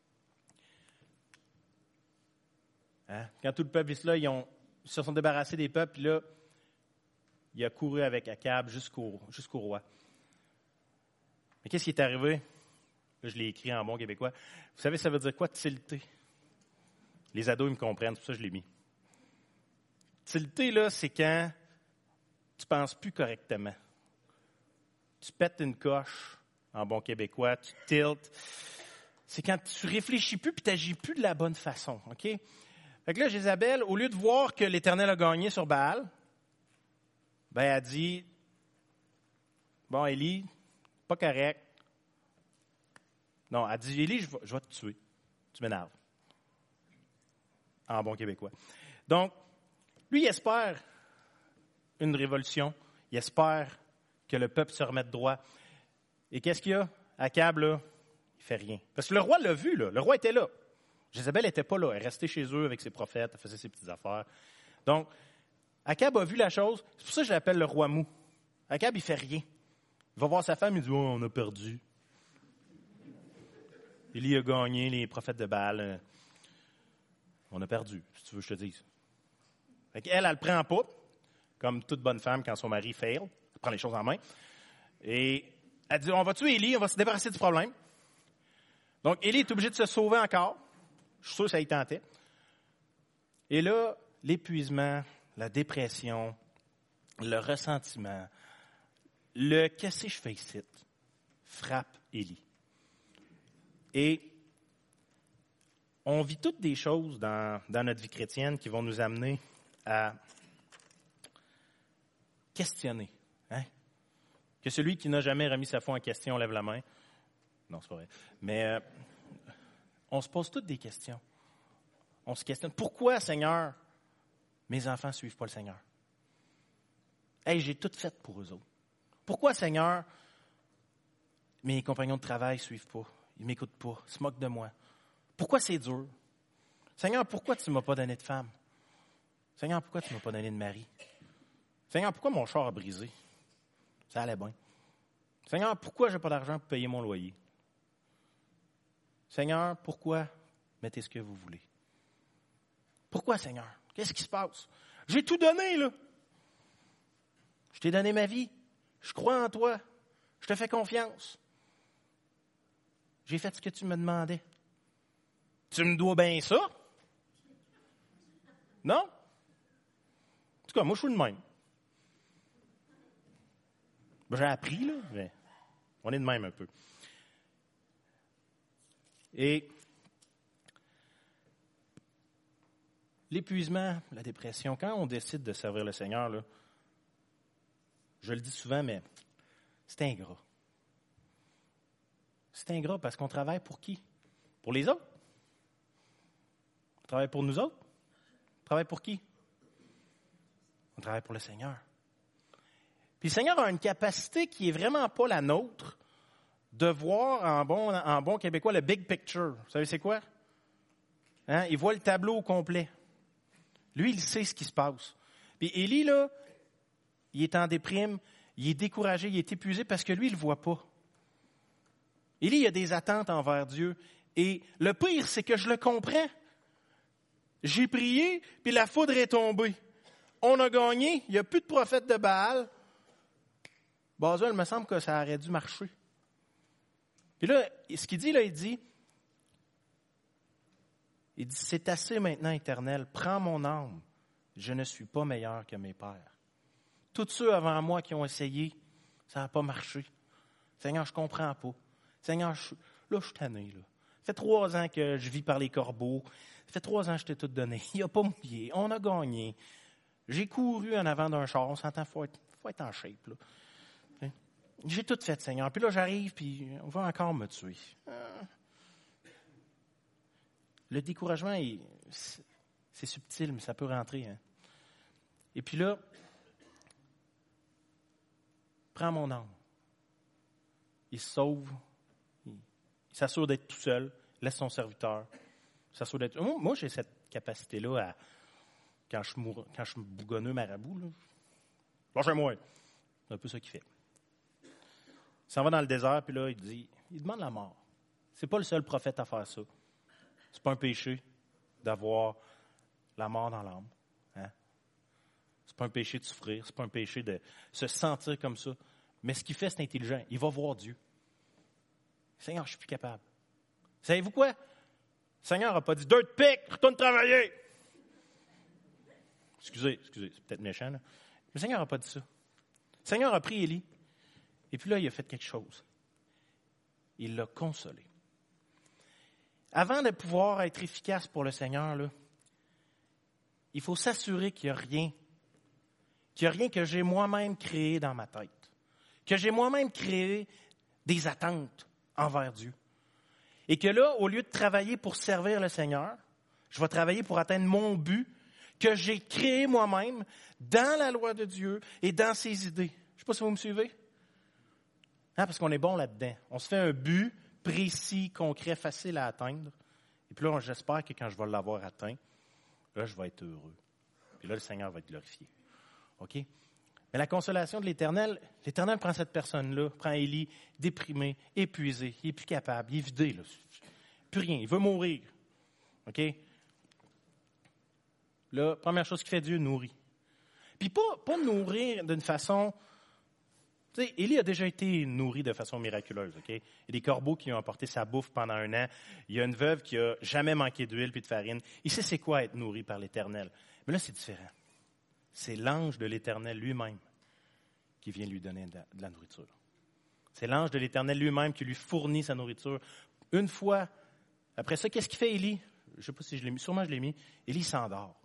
Hein? Quand tout le peuple est là, ils se sont débarrassés des peuples, puis là, il a couru avec Akab jusqu'au roi. Mais qu'est-ce qui est arrivé? Là, je l'ai écrit en bon québécois. Vous savez, ça veut dire quoi, tilter? Les ados, ils me comprennent, c'est pour ça que je l'ai mis. Tilter, là, c'est quand tu ne penses plus correctement. Tu pètes une coche, en bon québécois, tu tiltes. C'est quand tu réfléchis plus et tu n'agis plus de la bonne façon. OK? Fait que là, Jézabel, au lieu de voir que l'Éternel a gagné sur Baal, elle a dit, bon, Élie, pas correct. Non, elle a dit, Élie, je vais te tuer. Tu m'énerves. En bon québécois. Donc, lui, il espère une révolution. Il espère que le peuple se remette droit. Et qu'est-ce qu'il y a? Akab, là, il Il fait rien. Parce que le roi l'a vu, là. Le roi était là. Jézabel n'était pas là. Elle restait chez eux avec ses prophètes. Elle faisait ses petites affaires. Donc, Akab a vu la chose. C'est pour ça que je l'appelle le roi mou. Akab, il fait rien. Il va voir sa femme, il dit « Oh, on a perdu. » Élie a gagné, les prophètes de Baal. On a perdu, si tu veux que je te dise. Elle le prend pas, comme toute bonne femme quand son mari fail. Elle prend les choses en main. Et elle dit, on va tuer Élie, on va se débarrasser du problème. Donc, Élie est obligé de se sauver encore. Je suis sûr que ça y tentait. Et là, l'épuisement, la dépression, le ressentiment, le « qu'est-ce que je fais ici ?» frappe Élie. Et on vit toutes des choses dans notre vie chrétienne qui vont nous amener à questionner. Hein? Que celui qui n'a jamais remis sa foi en question lève la main. Non, c'est pas vrai. Mais on se pose toutes des questions. On se questionne. Pourquoi, Seigneur, mes enfants ne suivent pas le Seigneur? Hey, j'ai tout fait pour eux autres. Pourquoi, Seigneur, mes compagnons de travail ne suivent pas? Ils ne m'écoutent pas, ils se moquent de moi. Pourquoi c'est dur? Seigneur, pourquoi tu ne m'as pas donné de femme? Seigneur, pourquoi tu ne m'as pas donné de mari? Seigneur, pourquoi mon char a brisé? Ça allait bien. Seigneur, pourquoi je n'ai pas d'argent pour payer mon loyer? Seigneur, pourquoi mettez ce que vous voulez? Pourquoi, Seigneur? Qu'est-ce qui se passe? J'ai tout donné, là. Je t'ai donné ma vie. Je crois en toi. Je te fais confiance. J'ai fait ce que tu me demandais. Tu me dois bien ça? Non? En tout cas, moi, je suis le même. Ben, j'ai appris, là, mais on est de même un peu. Et l'épuisement, la dépression, quand on décide de servir le Seigneur, là, je le dis souvent, mais c'est ingrat. C'est ingrat parce qu'on travaille pour qui? Pour les autres? On travaille pour nous autres? On travaille pour qui? On travaille pour le Seigneur. Puis le Seigneur a une capacité qui est vraiment pas la nôtre de voir en bon québécois le big picture. Vous savez c'est quoi? Hein? Il voit le tableau au complet. Lui, il sait ce qui se passe. Puis Élie, là, il est en déprime, il est découragé, il est épuisé parce que lui, il ne le voit pas. Élie, il a des attentes envers Dieu. Et le pire, c'est que je le comprends. J'ai prié, puis la foudre est tombée. On a gagné, il n'y a plus de prophète de Baal. Basil, il me semble que ça aurait dû marcher. Puis là, ce qu'il dit, là, il dit, c'est assez maintenant, Éternel, prends mon âme, je ne suis pas meilleur que mes pères. Tous ceux avant moi qui ont essayé, ça n'a pas marché. Seigneur, je ne comprends pas. Seigneur, je suis tanné, là. Ça fait 3 ans que je vis par les corbeaux. Ça fait 3 ans que je t'ai tout donné. Il n'a pas mouillé. On a gagné. J'ai couru en avant d'un char. On s'entend, faut être en shape, là. J'ai tout fait, Seigneur. Puis là, j'arrive, puis on va encore me tuer. Le découragement, c'est subtil, mais ça peut rentrer. Hein. Et puis là, prends mon âme. Il se sauve. Il s'assure d'être tout seul. Laisse son serviteur. Il s'assure d'être... Moi, j'ai cette capacité-là quand je suis bougonneux marabout. Là. Lâchez-moi. C'est un peu ça qu'il fait. Il s'en va dans le désert, puis là, il demande la mort. C'est pas le seul prophète à faire ça. C'est pas un péché d'avoir la mort dans l'âme. Hein? C'est pas un péché de souffrir, c'est pas un péché de se sentir comme ça. Mais ce qu'il fait, c'est intelligent. Il va voir Dieu. Seigneur, je suis plus capable. Savez-vous quoi? Le Seigneur n'a pas dit « Dirt pick, retourne travailler! » Excusez, c'est peut-être méchant, là. Mais le Seigneur n'a pas dit ça. Le Seigneur a pris Élie. Et puis là, il a fait quelque chose. Il l'a consolé. Avant de pouvoir être efficace pour le Seigneur, là, il faut s'assurer qu'il n'y a rien que j'ai moi-même créé dans ma tête, que j'ai moi-même créé des attentes envers Dieu. Et que là, au lieu de travailler pour servir le Seigneur, je vais travailler pour atteindre mon but que j'ai créé moi-même dans la loi de Dieu et dans ses idées. Je ne sais pas si vous me suivez. Hein, parce qu'on est bon là-dedans. On se fait un but, précis, concret, facile à atteindre. Et puis là, j'espère que quand je vais l'avoir atteint, là, je vais être heureux. Puis là, le Seigneur va être glorifié. OK? Mais la consolation de l'Éternel prend cette personne-là, prend Élie, déprimé, épuisé, il n'est plus capable, il est vidé, là. Plus rien, il veut mourir. OK? Là, première chose qu'il fait, Dieu nourrit. Puis pas nourrir d'une façon... Tu sais, Élie a déjà été nourri de façon miraculeuse, OK? Il y a des corbeaux qui ont apporté sa bouffe pendant 1 an. Il y a une veuve qui a jamais manqué d'huile puis de farine. Il sait c'est quoi être nourri par l'Éternel. Mais là, c'est différent. C'est l'ange de l'Éternel lui-même qui vient lui donner de la nourriture. C'est l'ange de l'Éternel lui-même qui lui fournit sa nourriture. Une fois, après ça, qu'est-ce qu'il fait, Élie? Je ne sais pas si je l'ai mis, sûrement je l'ai mis. Élie s'endort.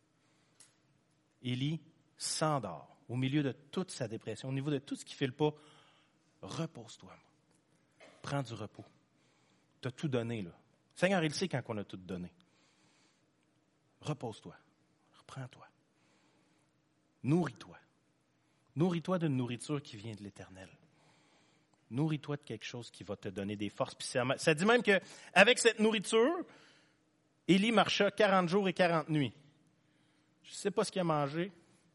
Élie s'endort au milieu de toute sa dépression, au niveau de tout ce qui ne file pas. Repose-toi. Prends du repos. Tu as tout donné, là. Le Seigneur, il sait quand on a tout donné. Repose-toi. Reprends-toi. Nourris-toi. Nourris-toi d'une nourriture qui vient de l'Éternel. Nourris-toi de quelque chose qui va te donner des forces. Puis ça dit même qu'avec cette nourriture, Élie marcha 40 jours et 40 nuits. Je ne sais pas ce qu'il a mangé,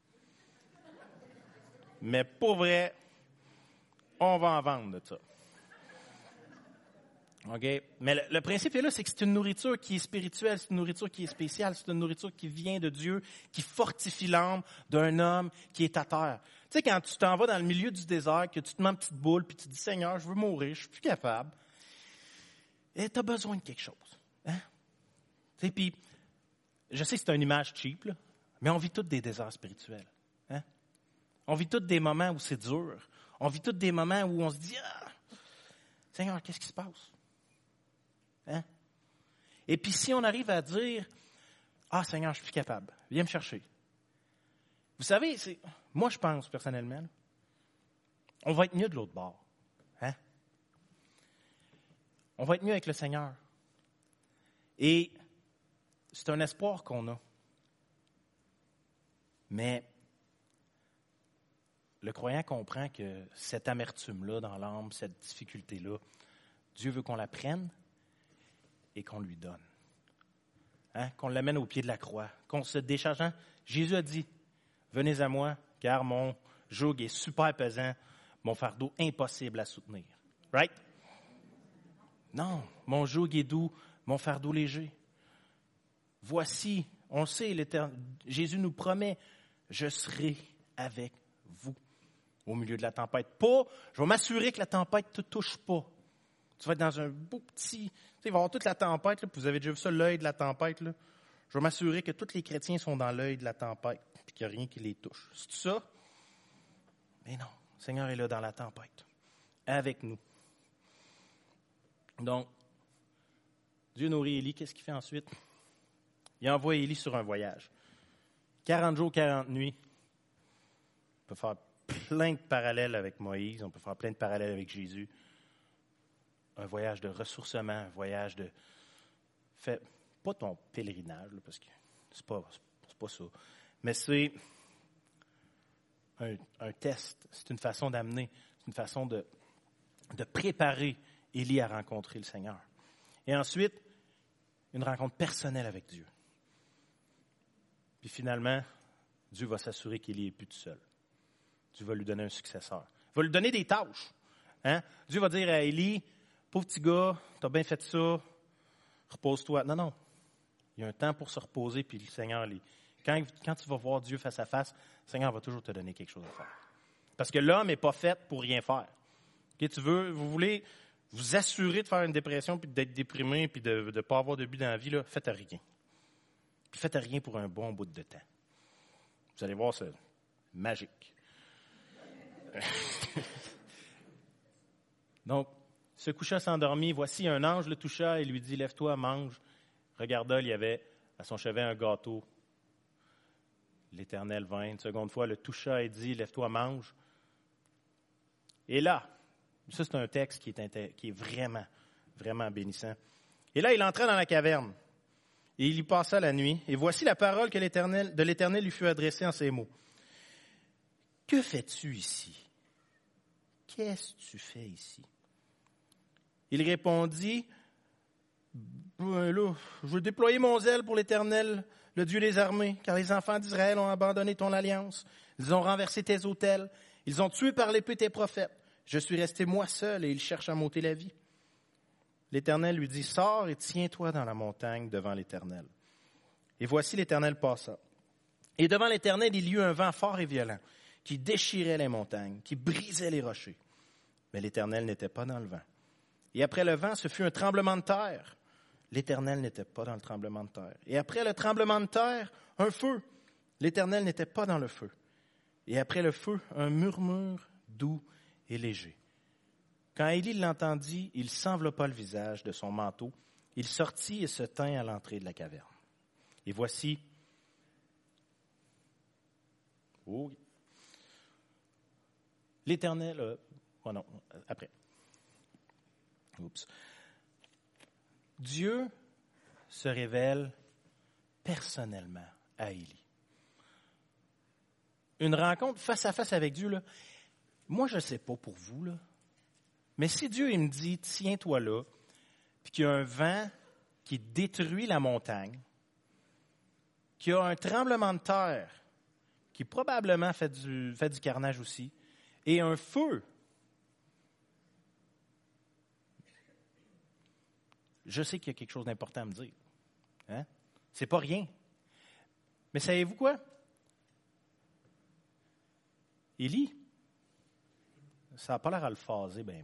mais pour vrai, on va en vendre de ça. OK? Mais le principe est là, c'est que c'est une nourriture qui est spirituelle, c'est une nourriture qui est spéciale, c'est une nourriture qui vient de Dieu, qui fortifie l'âme d'un homme qui est à terre. Tu sais, quand tu t'en vas dans le milieu du désert, que tu te mets une petite boule, puis tu dis, Seigneur, je veux mourir, je suis plus capable. Et tu as besoin de quelque chose. Hein? Tu sais, puis, je sais que c'est une image cheap, là, mais on vit tous des déserts spirituels. Hein? On vit tous des moments où c'est dur. On vit tous des moments où on se dit, Seigneur, qu'est-ce qui se passe? Hein? Et puis si on arrive à dire, Seigneur, je suis plus capable, viens me chercher. Vous savez, moi je pense personnellement, on va être mieux de l'autre bord. Hein? On va être mieux avec le Seigneur. Et c'est un espoir qu'on a. Mais le croyant comprend que cette amertume-là dans l'âme, cette difficulté-là, Dieu veut qu'on la prenne et qu'on lui donne. Hein? Qu'on l'amène au pied de la croix, qu'on se décharge. Jésus a dit, « Venez à moi, car mon joug est super pesant, mon fardeau impossible à soutenir. » Right? Non, mon joug est doux, mon fardeau léger. Voici, on sait, Jésus nous promet, « Je serai avec vous au milieu de la tempête. » Pas, je vais m'assurer que la tempête ne te touche pas. Tu vas être dans un beau petit... Tu sais, il va y avoir toute la tempête, là, puis vous avez déjà vu ça, l'œil de la tempête. Là. Je vais m'assurer que tous les chrétiens sont dans l'œil de la tempête, puis qu'il n'y a rien qui les touche. C'est ça? Mais non, le Seigneur est là dans la tempête, avec nous. Donc, Dieu nourrit Élie. Qu'est-ce qu'il fait ensuite? Il envoie Élie sur un voyage. 40 jours, 40 nuits. On peut faire plein de parallèles avec Moïse, on peut faire plein de parallèles avec Jésus. Un voyage de ressourcement, un voyage de... Fais pas ton pèlerinage, là, parce que c'est pas ça. Mais c'est un test, c'est une façon d'amener, c'est une façon de préparer Élie à rencontrer le Seigneur. Et ensuite, une rencontre personnelle avec Dieu. Puis finalement, Dieu va s'assurer qu'Élie n'est plus tout seul. Dieu va lui donner un successeur. Il va lui donner des tâches. Hein? Dieu va dire à Élie, pauvre petit gars, tu as bien fait ça, repose-toi. Non. Il y a un temps pour se reposer, puis le Seigneur, quand tu vas voir Dieu face à face, le Seigneur va toujours te donner quelque chose à faire. Parce que l'homme n'est pas fait pour rien faire. Okay, vous voulez vous assurer de faire une dépression, puis d'être déprimé, puis de ne pas avoir de but dans la vie, là, faites rien. Puis faites rien pour un bon bout de temps. Vous allez voir, c'est magique. Donc, se coucha s'endormit. Voici un ange le toucha et lui dit, « Lève-toi, mange. » Regarda, il y avait à son chevet un gâteau. L'Éternel vint une seconde fois, le toucha et dit, « Lève-toi, mange. » Et là, ça c'est un texte qui est vraiment, vraiment bénissant. Et là, il entra dans la caverne et il y passa la nuit. Et voici la parole de l'Éternel lui fut adressée en ces mots. « Que fais-tu ici? Qu'est-ce que tu fais ici? » Il répondit, là, je veux déployer mon zèle pour l'Éternel, le Dieu des armées, car les enfants d'Israël ont abandonné ton alliance. Ils ont renversé tes autels. Ils ont tué par l'épée tes prophètes. Je suis resté moi seul et ils cherchent à m'ôter la vie. L'Éternel lui dit, sors et tiens-toi dans la montagne devant l'Éternel. Et voici l'Éternel passa. Et devant l'Éternel, il y eut un vent fort et violent qui déchirait les montagnes, qui brisait les rochers. Mais l'Éternel n'était pas dans le vent. Et après le vent, ce fut un tremblement de terre. L'Éternel n'était pas dans le tremblement de terre. Et après le tremblement de terre, un feu. L'Éternel n'était pas dans le feu. Et après le feu, un murmure doux et léger. Quand Élie l'entendit, il s'enveloppa le visage de son manteau. Il sortit et se tint à l'entrée de la caverne. Et voici... Oh, l'Éternel... oh non, après. Oups. Dieu se révèle personnellement à Élie. Une rencontre face à face avec Dieu, là, moi je ne sais pas pour vous, là, mais si Dieu il me dit, tiens-toi là, puis qu'il y a un vent qui détruit la montagne, qu'il y a un tremblement de terre qui probablement fait du carnage aussi, et un feu, je sais qu'il y a quelque chose d'important à me dire. Hein? C'est pas rien. Mais savez-vous quoi? Élie, ça n'a pas l'air à le phaser ben.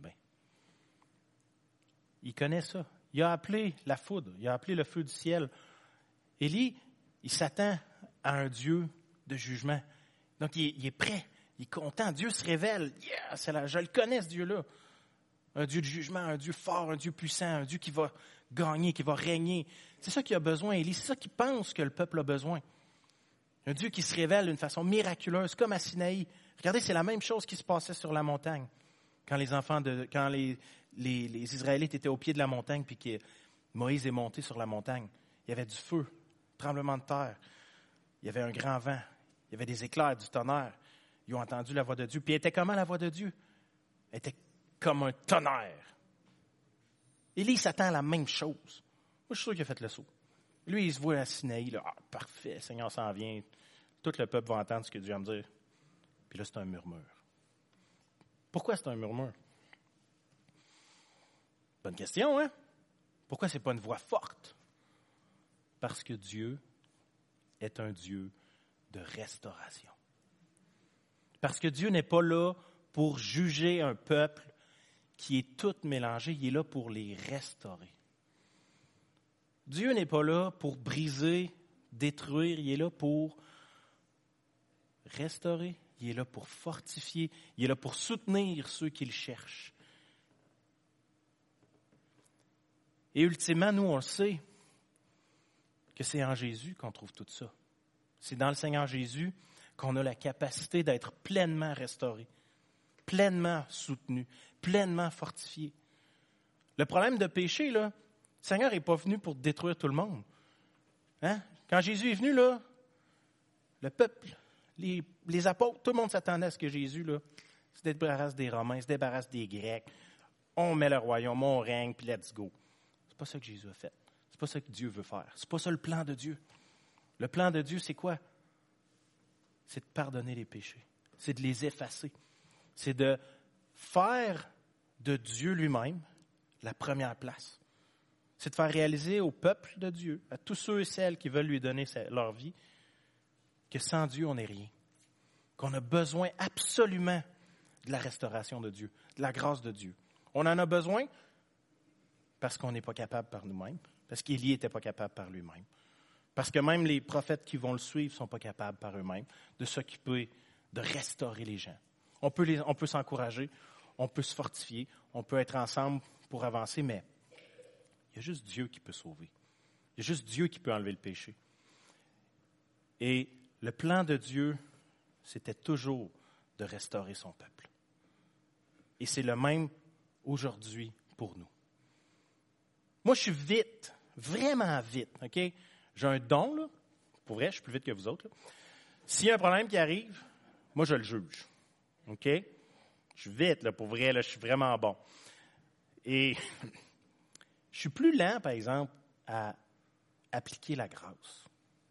Il connaît ça. Il a appelé la foudre, il a appelé le feu du ciel. Élie, il s'attend à un Dieu de jugement. Donc, il est prêt, il est content. Dieu se révèle. Yeah, je le connais, ce Dieu-là. Un Dieu de jugement, un Dieu fort, un Dieu puissant, un Dieu qui va gagner, qui va régner. C'est ça qu'il a besoin, Élie. C'est ça qu'il pense que le peuple a besoin. Un Dieu qui se révèle d'une façon miraculeuse, comme à Sinaï. Regardez, c'est la même chose qui se passait sur la montagne. Quand les Israélites étaient au pied de la montagne, puis que Moïse est monté sur la montagne, il y avait du feu, tremblement de terre, il y avait un grand vent, il y avait des éclairs, du tonnerre. Ils ont entendu la voix de Dieu. Puis elle était comment la voix de Dieu? Elle était comme un tonnerre. Élie s'attend à la même chose. Moi, je suis sûr qu'il a fait le saut. Lui, il se voit à Sinaï, là, parfait, le Seigneur s'en vient. Tout le peuple va entendre ce que Dieu va me dire. Puis là, c'est un murmure. Pourquoi c'est un murmure? Bonne question, hein? Pourquoi c'est pas une voix forte? Parce que Dieu est un Dieu de restauration. Parce que Dieu n'est pas là pour juger un peuple qui est tout mélangé, il est là pour les restaurer. Dieu n'est pas là pour briser, détruire, il est là pour restaurer, il est là pour fortifier, il est là pour soutenir ceux qui le cherchent. Et ultimement, nous, on le sait, que c'est en Jésus qu'on trouve tout ça. C'est dans le Seigneur Jésus qu'on a la capacité d'être pleinement restauré, pleinement soutenu, pleinement fortifié. Le problème de péché, là, le Seigneur n'est pas venu pour détruire tout le monde. Hein? Quand Jésus est venu, là, le peuple, les apôtres, tout le monde s'attendait à ce que Jésus là, se débarrasse des Romains, se débarrasse des Grecs. On met le royaume, on règne, puis let's go. C'est pas ça que Jésus a fait. C'est pas ça que Dieu veut faire. C'est pas ça le plan de Dieu. Le plan de Dieu, c'est quoi? C'est de pardonner les péchés. C'est de les effacer. C'est de faire de Dieu lui-même la première place. C'est de faire réaliser au peuple de Dieu, à tous ceux et celles qui veulent lui donner leur vie, que sans Dieu, on n'est rien. Qu'on a besoin absolument de la restauration de Dieu, de la grâce de Dieu. On en a besoin parce qu'on n'est pas capable par nous-mêmes, parce qu'Élie n'était pas capable par lui-même, parce que même les prophètes qui vont le suivre ne sont pas capables par eux-mêmes de s'occuper, de restaurer les gens. On peut s'encourager, on peut se fortifier, on peut être ensemble pour avancer, mais il y a juste Dieu qui peut sauver. Il y a juste Dieu qui peut enlever le péché. Et le plan de Dieu, c'était toujours de restaurer son peuple. Et c'est le même aujourd'hui pour nous. Moi, je suis vite, vraiment vite, OK? J'ai un don, là. Pour vrai, je suis plus vite que vous autres, là. S'il y a un problème qui arrive, moi, je le juge. OK? Je suis vite, là, pour vrai, là, je suis vraiment bon. Et je suis plus lent, par exemple, à appliquer la grâce.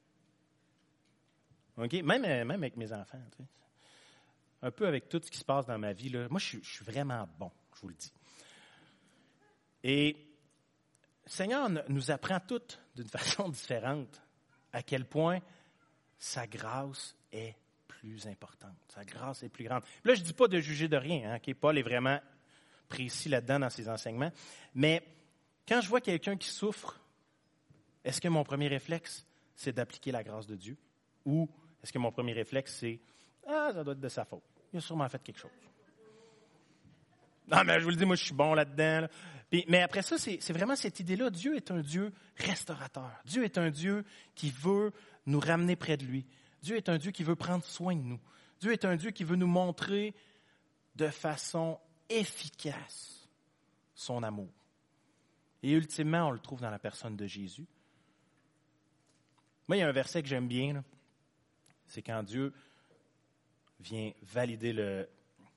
OK? Même avec mes enfants. Tu sais. Un peu avec tout ce qui se passe dans ma vie. Là. Moi, je suis vraiment bon, je vous le dis. Et le Seigneur nous apprend toutes d'une façon différente à quel point sa grâce est plus importante. Sa grâce est plus grande. Là, je ne dis pas de juger de rien. Hein, okay? Paul est vraiment précis là-dedans dans ses enseignements. Mais quand je vois quelqu'un qui souffre, est-ce que mon premier réflexe, c'est d'appliquer la grâce de Dieu? Ou est-ce que mon premier réflexe, c'est « Ah, ça doit être de sa faute. Il a sûrement fait quelque chose. » Non, mais je vous le dis, moi, je suis bon là-dedans. Là. Mais après ça, c'est vraiment cette idée-là. Dieu est un Dieu restaurateur. Dieu est un Dieu qui veut nous ramener près de lui. Dieu est un Dieu qui veut prendre soin de nous. Dieu est un Dieu qui veut nous montrer de façon efficace son amour. Et ultimement, on le trouve dans la personne de Jésus. Moi, il y a un verset que j'aime bien. Là. C'est quand Dieu vient valider le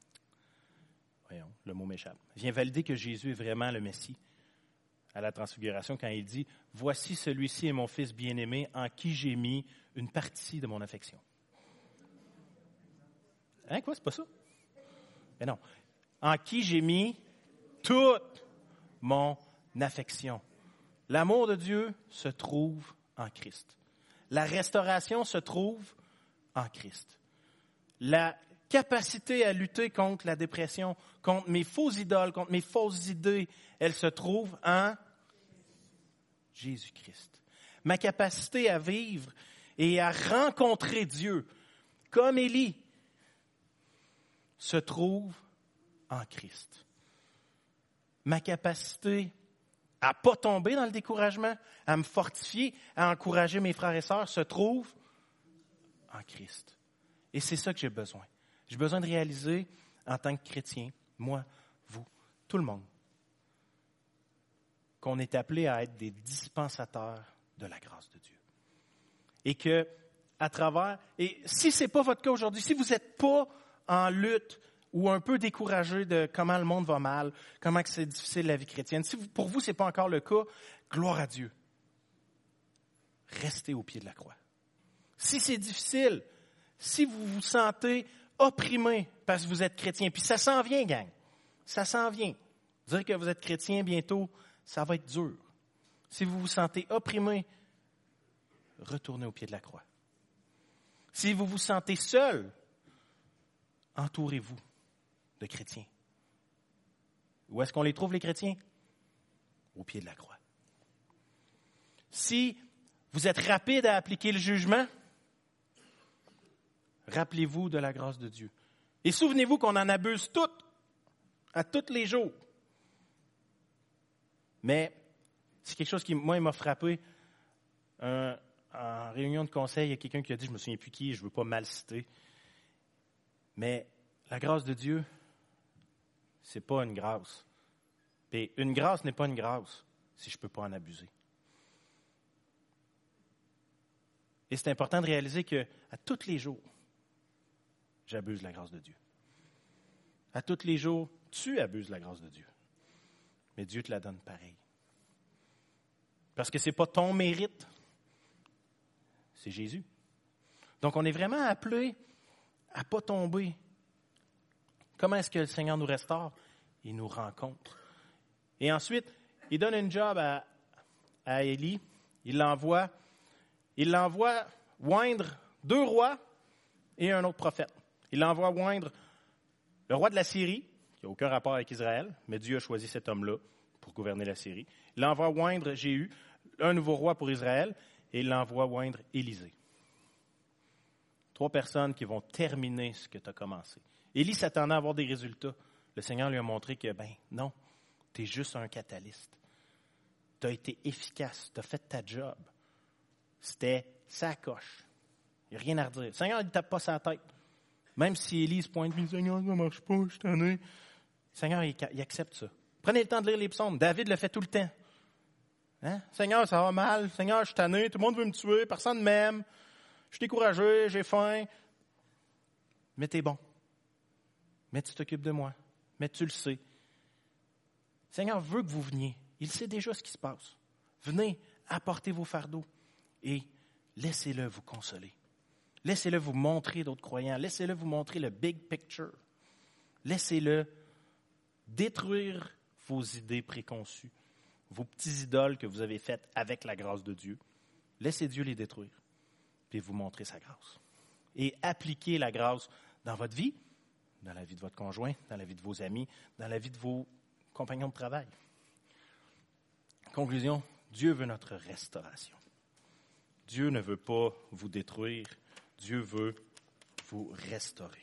mot m'échappe. Vient valider que Jésus est vraiment le Messie à la transfiguration quand il dit « Voici celui-ci est mon fils bien-aimé en qui j'ai mis une partie de mon affection. » Hein, quoi, c'est pas ça? Mais non. En qui j'ai mis toute mon affection. L'amour de Dieu se trouve en Christ. La restauration se trouve en Christ. La capacité à lutter contre la dépression, contre mes faux idoles, contre mes fausses idées, elle se trouve en Jésus-Christ. Ma capacité à vivre et à rencontrer Dieu, comme Élie, se trouve en Christ. Ma capacité à ne pas tomber dans le découragement, à me fortifier, à encourager mes frères et sœurs, se trouve en Christ. Et c'est ça que j'ai besoin. J'ai besoin de réaliser, en tant que chrétien, moi, vous, tout le monde, qu'on est appelé à être des dispensateurs de la grâce de Dieu. Et que, à travers, et si ce n'est pas votre cas aujourd'hui, si vous n'êtes pas en lutte ou un peu découragé de comment le monde va mal, comment que c'est difficile la vie chrétienne, si pour vous ce n'est pas encore le cas, gloire à Dieu. Restez au pied de la croix. Si c'est difficile, si vous vous sentez opprimé parce que vous êtes chrétien, puis ça s'en vient, gang, ça s'en vient. Dire que vous êtes chrétien bientôt, ça va être dur. Si vous vous sentez opprimé, retournez au pied de la croix. Si vous vous sentez seul, entourez-vous de chrétiens. Où est-ce qu'on les trouve, les chrétiens? Au pied de la croix. Si vous êtes rapide à appliquer le jugement, rappelez-vous de la grâce de Dieu. Et souvenez-vous qu'on en abuse toutes, à tous les jours. Mais c'est quelque chose qui, moi, m'a frappé. En réunion de conseil, il y a quelqu'un qui a dit, je ne me souviens plus qui, je ne veux pas mal citer, mais la grâce de Dieu, ce n'est pas une grâce. Et une grâce n'est pas une grâce si je ne peux pas en abuser. Et c'est important de réaliser qu'à tous les jours, j'abuse de la grâce de Dieu. À tous les jours, tu abuses de la grâce de Dieu. Mais Dieu te la donne pareil. Parce que ce n'est pas ton mérite, c'est Jésus. Donc, on est vraiment appelé à ne pas tomber. Comment est-ce que le Seigneur nous restaure? Il nous rencontre. Et ensuite, il donne une job à Élie. Il l'envoie oindre 2 rois et un autre prophète. Il l'envoie oindre le roi de la Syrie, qui n'a aucun rapport avec Israël, mais Dieu a choisi cet homme-là pour gouverner la Syrie. Il l'envoie oindre Jéhu, un nouveau roi pour Israël, et il l'envoie oindre Élisée. 3 personnes qui vont terminer ce que tu as commencé. Élie s'attendait à avoir des résultats. Le Seigneur lui a montré que, non, tu es juste un catalyste. Tu as été efficace, tu as fait ta job. C'était sa coche. Il n'y a rien à redire. Le Seigneur ne tape pas sa tête. Même si Élie se pointe, « Seigneur, ça ne marche pas, je suis tanné. » Le Seigneur, il accepte ça. Prenez le temps de lire les psaumes. David le fait tout le temps. Hein? Seigneur, ça va mal. Seigneur, je suis tanné. Tout le monde veut me tuer. Personne ne m'aime. Je suis découragé. J'ai faim. Mais tu es bon. Mais tu t'occupes de moi. Mais tu le sais. Le Seigneur veut que vous veniez. Il sait déjà ce qui se passe. Venez, apportez vos fardeaux et laissez-le vous consoler. Laissez-le vous montrer d'autres croyants. Laissez-le vous montrer le big picture. Laissez-le détruire vos idées préconçues, vos petits idoles que vous avez faites avec la grâce de Dieu. Laissez Dieu les détruire, puis vous montrer sa grâce. Et appliquez la grâce dans votre vie, dans la vie de votre conjoint, dans la vie de vos amis, dans la vie de vos compagnons de travail. Conclusion, Dieu veut notre restauration. Dieu ne veut pas vous détruire, Dieu veut vous restaurer.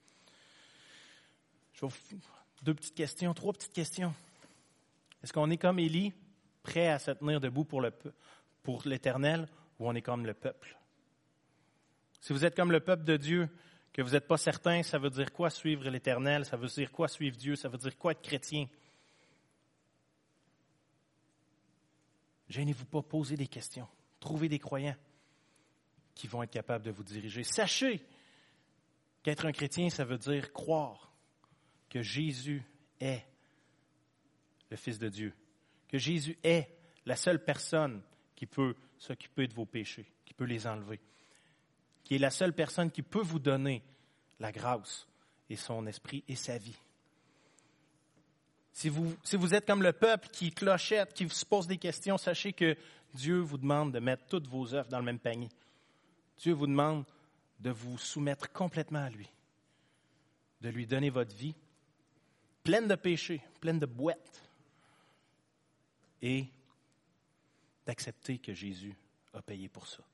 Je vais vous trois petites questions. Est-ce qu'on est comme Élie, prêt à se tenir debout pour l'Éternel, ou on est comme le peuple? Si vous êtes comme le peuple de Dieu, que vous n'êtes pas certain, ça veut dire quoi suivre l'Éternel? Ça veut dire quoi suivre Dieu? Ça veut dire quoi être chrétien? Gênez-vous pas, posez des questions. Trouvez des croyants qui vont être capables de vous diriger. Sachez qu'être un chrétien, ça veut dire croire que Jésus est le Fils de Dieu, que Jésus est la seule personne qui peut s'occuper de vos péchés, qui peut les enlever, qui est la seule personne qui peut vous donner la grâce et son esprit et sa vie. Si vous êtes comme le peuple qui clochette, qui se pose des questions, sachez que Dieu vous demande de mettre toutes vos œufs dans le même panier. Dieu vous demande de vous soumettre complètement à lui, de lui donner votre vie, pleine de péchés, pleine de boîtes, et d'accepter que Jésus a payé pour ça.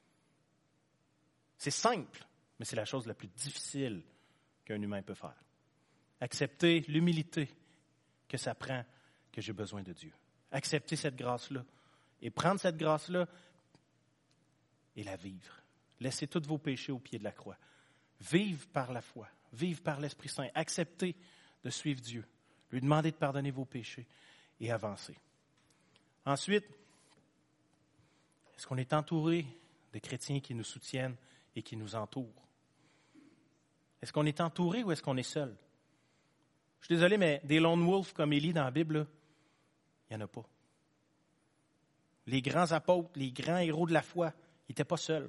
C'est simple, mais c'est la chose la plus difficile qu'un humain peut faire. Accepter l'humilité que ça prend, que j'ai besoin de Dieu. Accepter cette grâce-là et prendre cette grâce-là et la vivre. Laissez tous vos péchés au pied de la croix. Vive par la foi, vive par l'Esprit Saint. Acceptez de suivre Dieu, lui demander de pardonner vos péchés et avancer. Ensuite, est-ce qu'on est entouré de chrétiens qui nous soutiennent et qui nous entourent? Est-ce qu'on est entouré ou est-ce qu'on est seul? Je suis désolé, mais des lone wolves comme Élie dans la Bible, là, il n'y en a pas. Les grands apôtres, les grands héros de la foi, ils n'étaient pas seuls.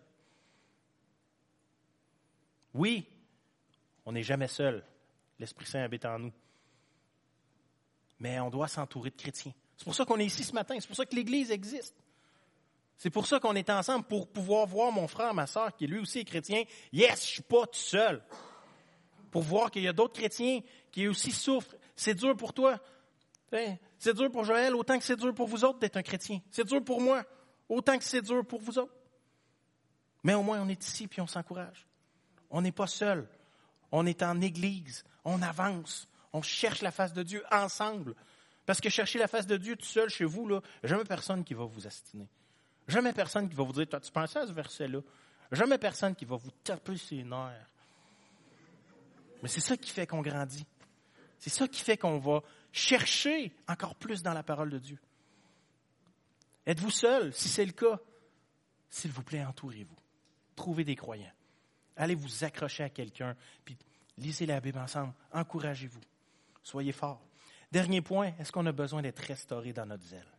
Oui, on n'est jamais seul. L'Esprit Saint habite en nous. Mais on doit s'entourer de chrétiens. C'est pour ça qu'on est ici ce matin. C'est pour ça que l'Église existe. C'est pour ça qu'on est ensemble, pour pouvoir voir mon frère, ma soeur, qui lui aussi est chrétien. Yes, je ne suis pas tout seul. Pour voir qu'il y a d'autres chrétiens qui aussi souffrent. C'est dur pour toi. C'est dur pour Joël, autant que c'est dur pour vous autres d'être un chrétien. C'est dur pour moi, autant que c'est dur pour vous autres. Mais au moins, on est ici puis on s'encourage. On n'est pas seul. On est en Église. On avance. On cherche la face de Dieu ensemble. Parce que chercher la face de Dieu tout seul chez vous, là, jamais personne qui va vous astiner. Jamais personne qui va vous dire, toi, tu pensais à ce verset-là? Jamais personne qui va vous taper ses nerfs. Mais c'est ça qui fait qu'on grandit. C'est ça qui fait qu'on va chercher encore plus dans la parole de Dieu. Êtes-vous seul? Si c'est le cas, s'il vous plaît, entourez-vous. Trouvez des croyants. Allez vous accrocher à quelqu'un, puis lisez la Bible ensemble. Encouragez-vous. Soyez forts. Dernier point, est-ce qu'on a besoin d'être restauré dans notre zèle?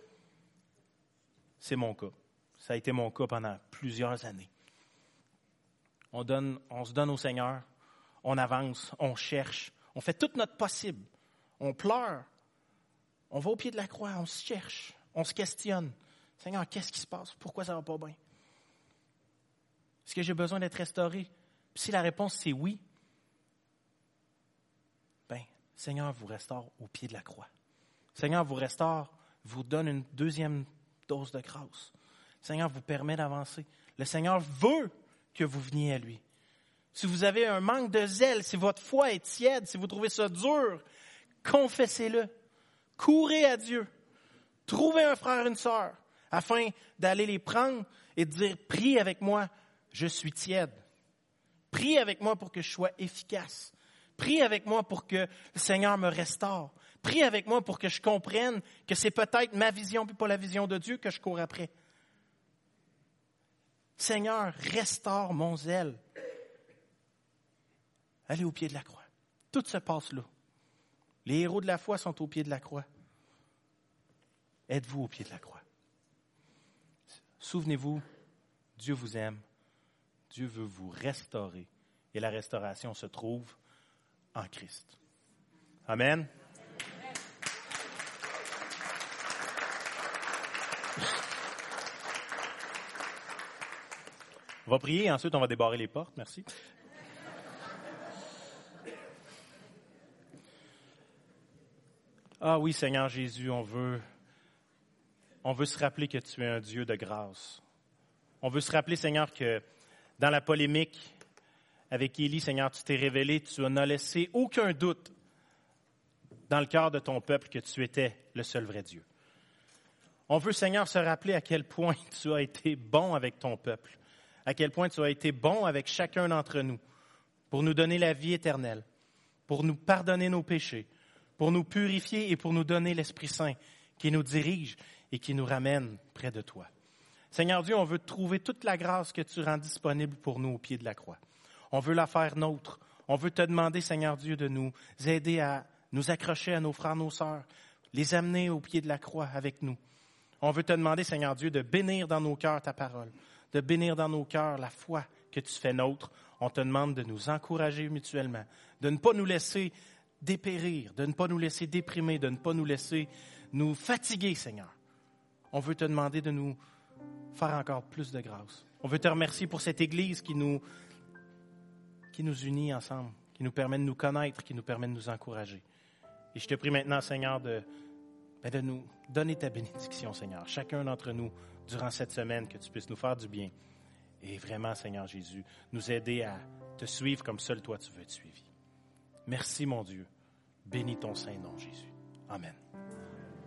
C'est mon cas. Ça a été mon cas pendant plusieurs années. On se donne au Seigneur, on avance, on cherche, on fait tout notre possible. On pleure, on va au pied de la croix, on se cherche, on se questionne. Seigneur, qu'est-ce qui se passe? Pourquoi ça ne va pas bien? Est-ce que j'ai besoin d'être restauré? Puis si la réponse c'est oui, bien, Seigneur vous restaure au pied de la croix. Seigneur vous restaure, vous donne une deuxième dose de grâce. Seigneur vous permet d'avancer. Le Seigneur veut que vous veniez à lui. Si vous avez un manque de zèle, si votre foi est tiède, si vous trouvez ça dur, confessez-le. Courez à Dieu. Trouvez un frère, une sœur, afin d'aller les prendre et de dire, prie avec moi, je suis tiède. Prie avec moi pour que je sois efficace. Prie avec moi pour que le Seigneur me restaure. Prie avec moi pour que je comprenne que c'est peut-être ma vision puis pas la vision de Dieu que je cours après. Seigneur, restaure mon zèle. Allez au pied de la croix. Tout se passe là. Les héros de la foi sont au pied de la croix. Êtes-vous au pied de la croix? Souvenez-vous, Dieu vous aime. Dieu veut vous restaurer. Et la restauration se trouve en Christ. Amen. On va prier, ensuite on va débarrer les portes. Merci. Ah oui, Seigneur Jésus, on veut se rappeler que tu es un Dieu de grâce. On veut se rappeler, Seigneur, que dans la polémique avec Élie, Seigneur, tu t'es révélé, tu n'as laissé aucun doute dans le cœur de ton peuple que tu étais le seul vrai Dieu. On veut, Seigneur, se rappeler à quel point tu as été bon avec ton peuple, à quel point tu as été bon avec chacun d'entre nous pour nous donner la vie éternelle, pour nous pardonner nos péchés, pour nous purifier et pour nous donner l'Esprit Saint qui nous dirige et qui nous ramène près de toi. Seigneur Dieu, on veut trouver toute la grâce que tu rends disponible pour nous au pied de la croix. On veut la faire nôtre. On veut te demander, Seigneur Dieu, de nous aider à nous accrocher à nos frères, nos sœurs, les amener au pied de la croix avec nous. On veut te demander, Seigneur Dieu, de bénir dans nos cœurs ta parole, de bénir dans nos cœurs la foi que tu fais nôtre. On te demande de nous encourager mutuellement, de ne pas nous laisser dépérir, de ne pas nous laisser déprimer, de ne pas nous laisser nous fatiguer, Seigneur. On veut te demander de nous faire encore plus de grâce. On veut te remercier pour cette Église qui nous unit ensemble, qui nous permet de nous connaître, qui nous permet de nous encourager. Et je te prie maintenant, Seigneur, de nous donner ta bénédiction, Seigneur. Chacun d'entre nous, durant cette semaine, que tu puisses nous faire du bien. Et vraiment, Seigneur Jésus, nous aider à te suivre comme seul toi tu veux être suivi. Merci, mon Dieu. Bénis ton Saint-Nom, Jésus. Amen.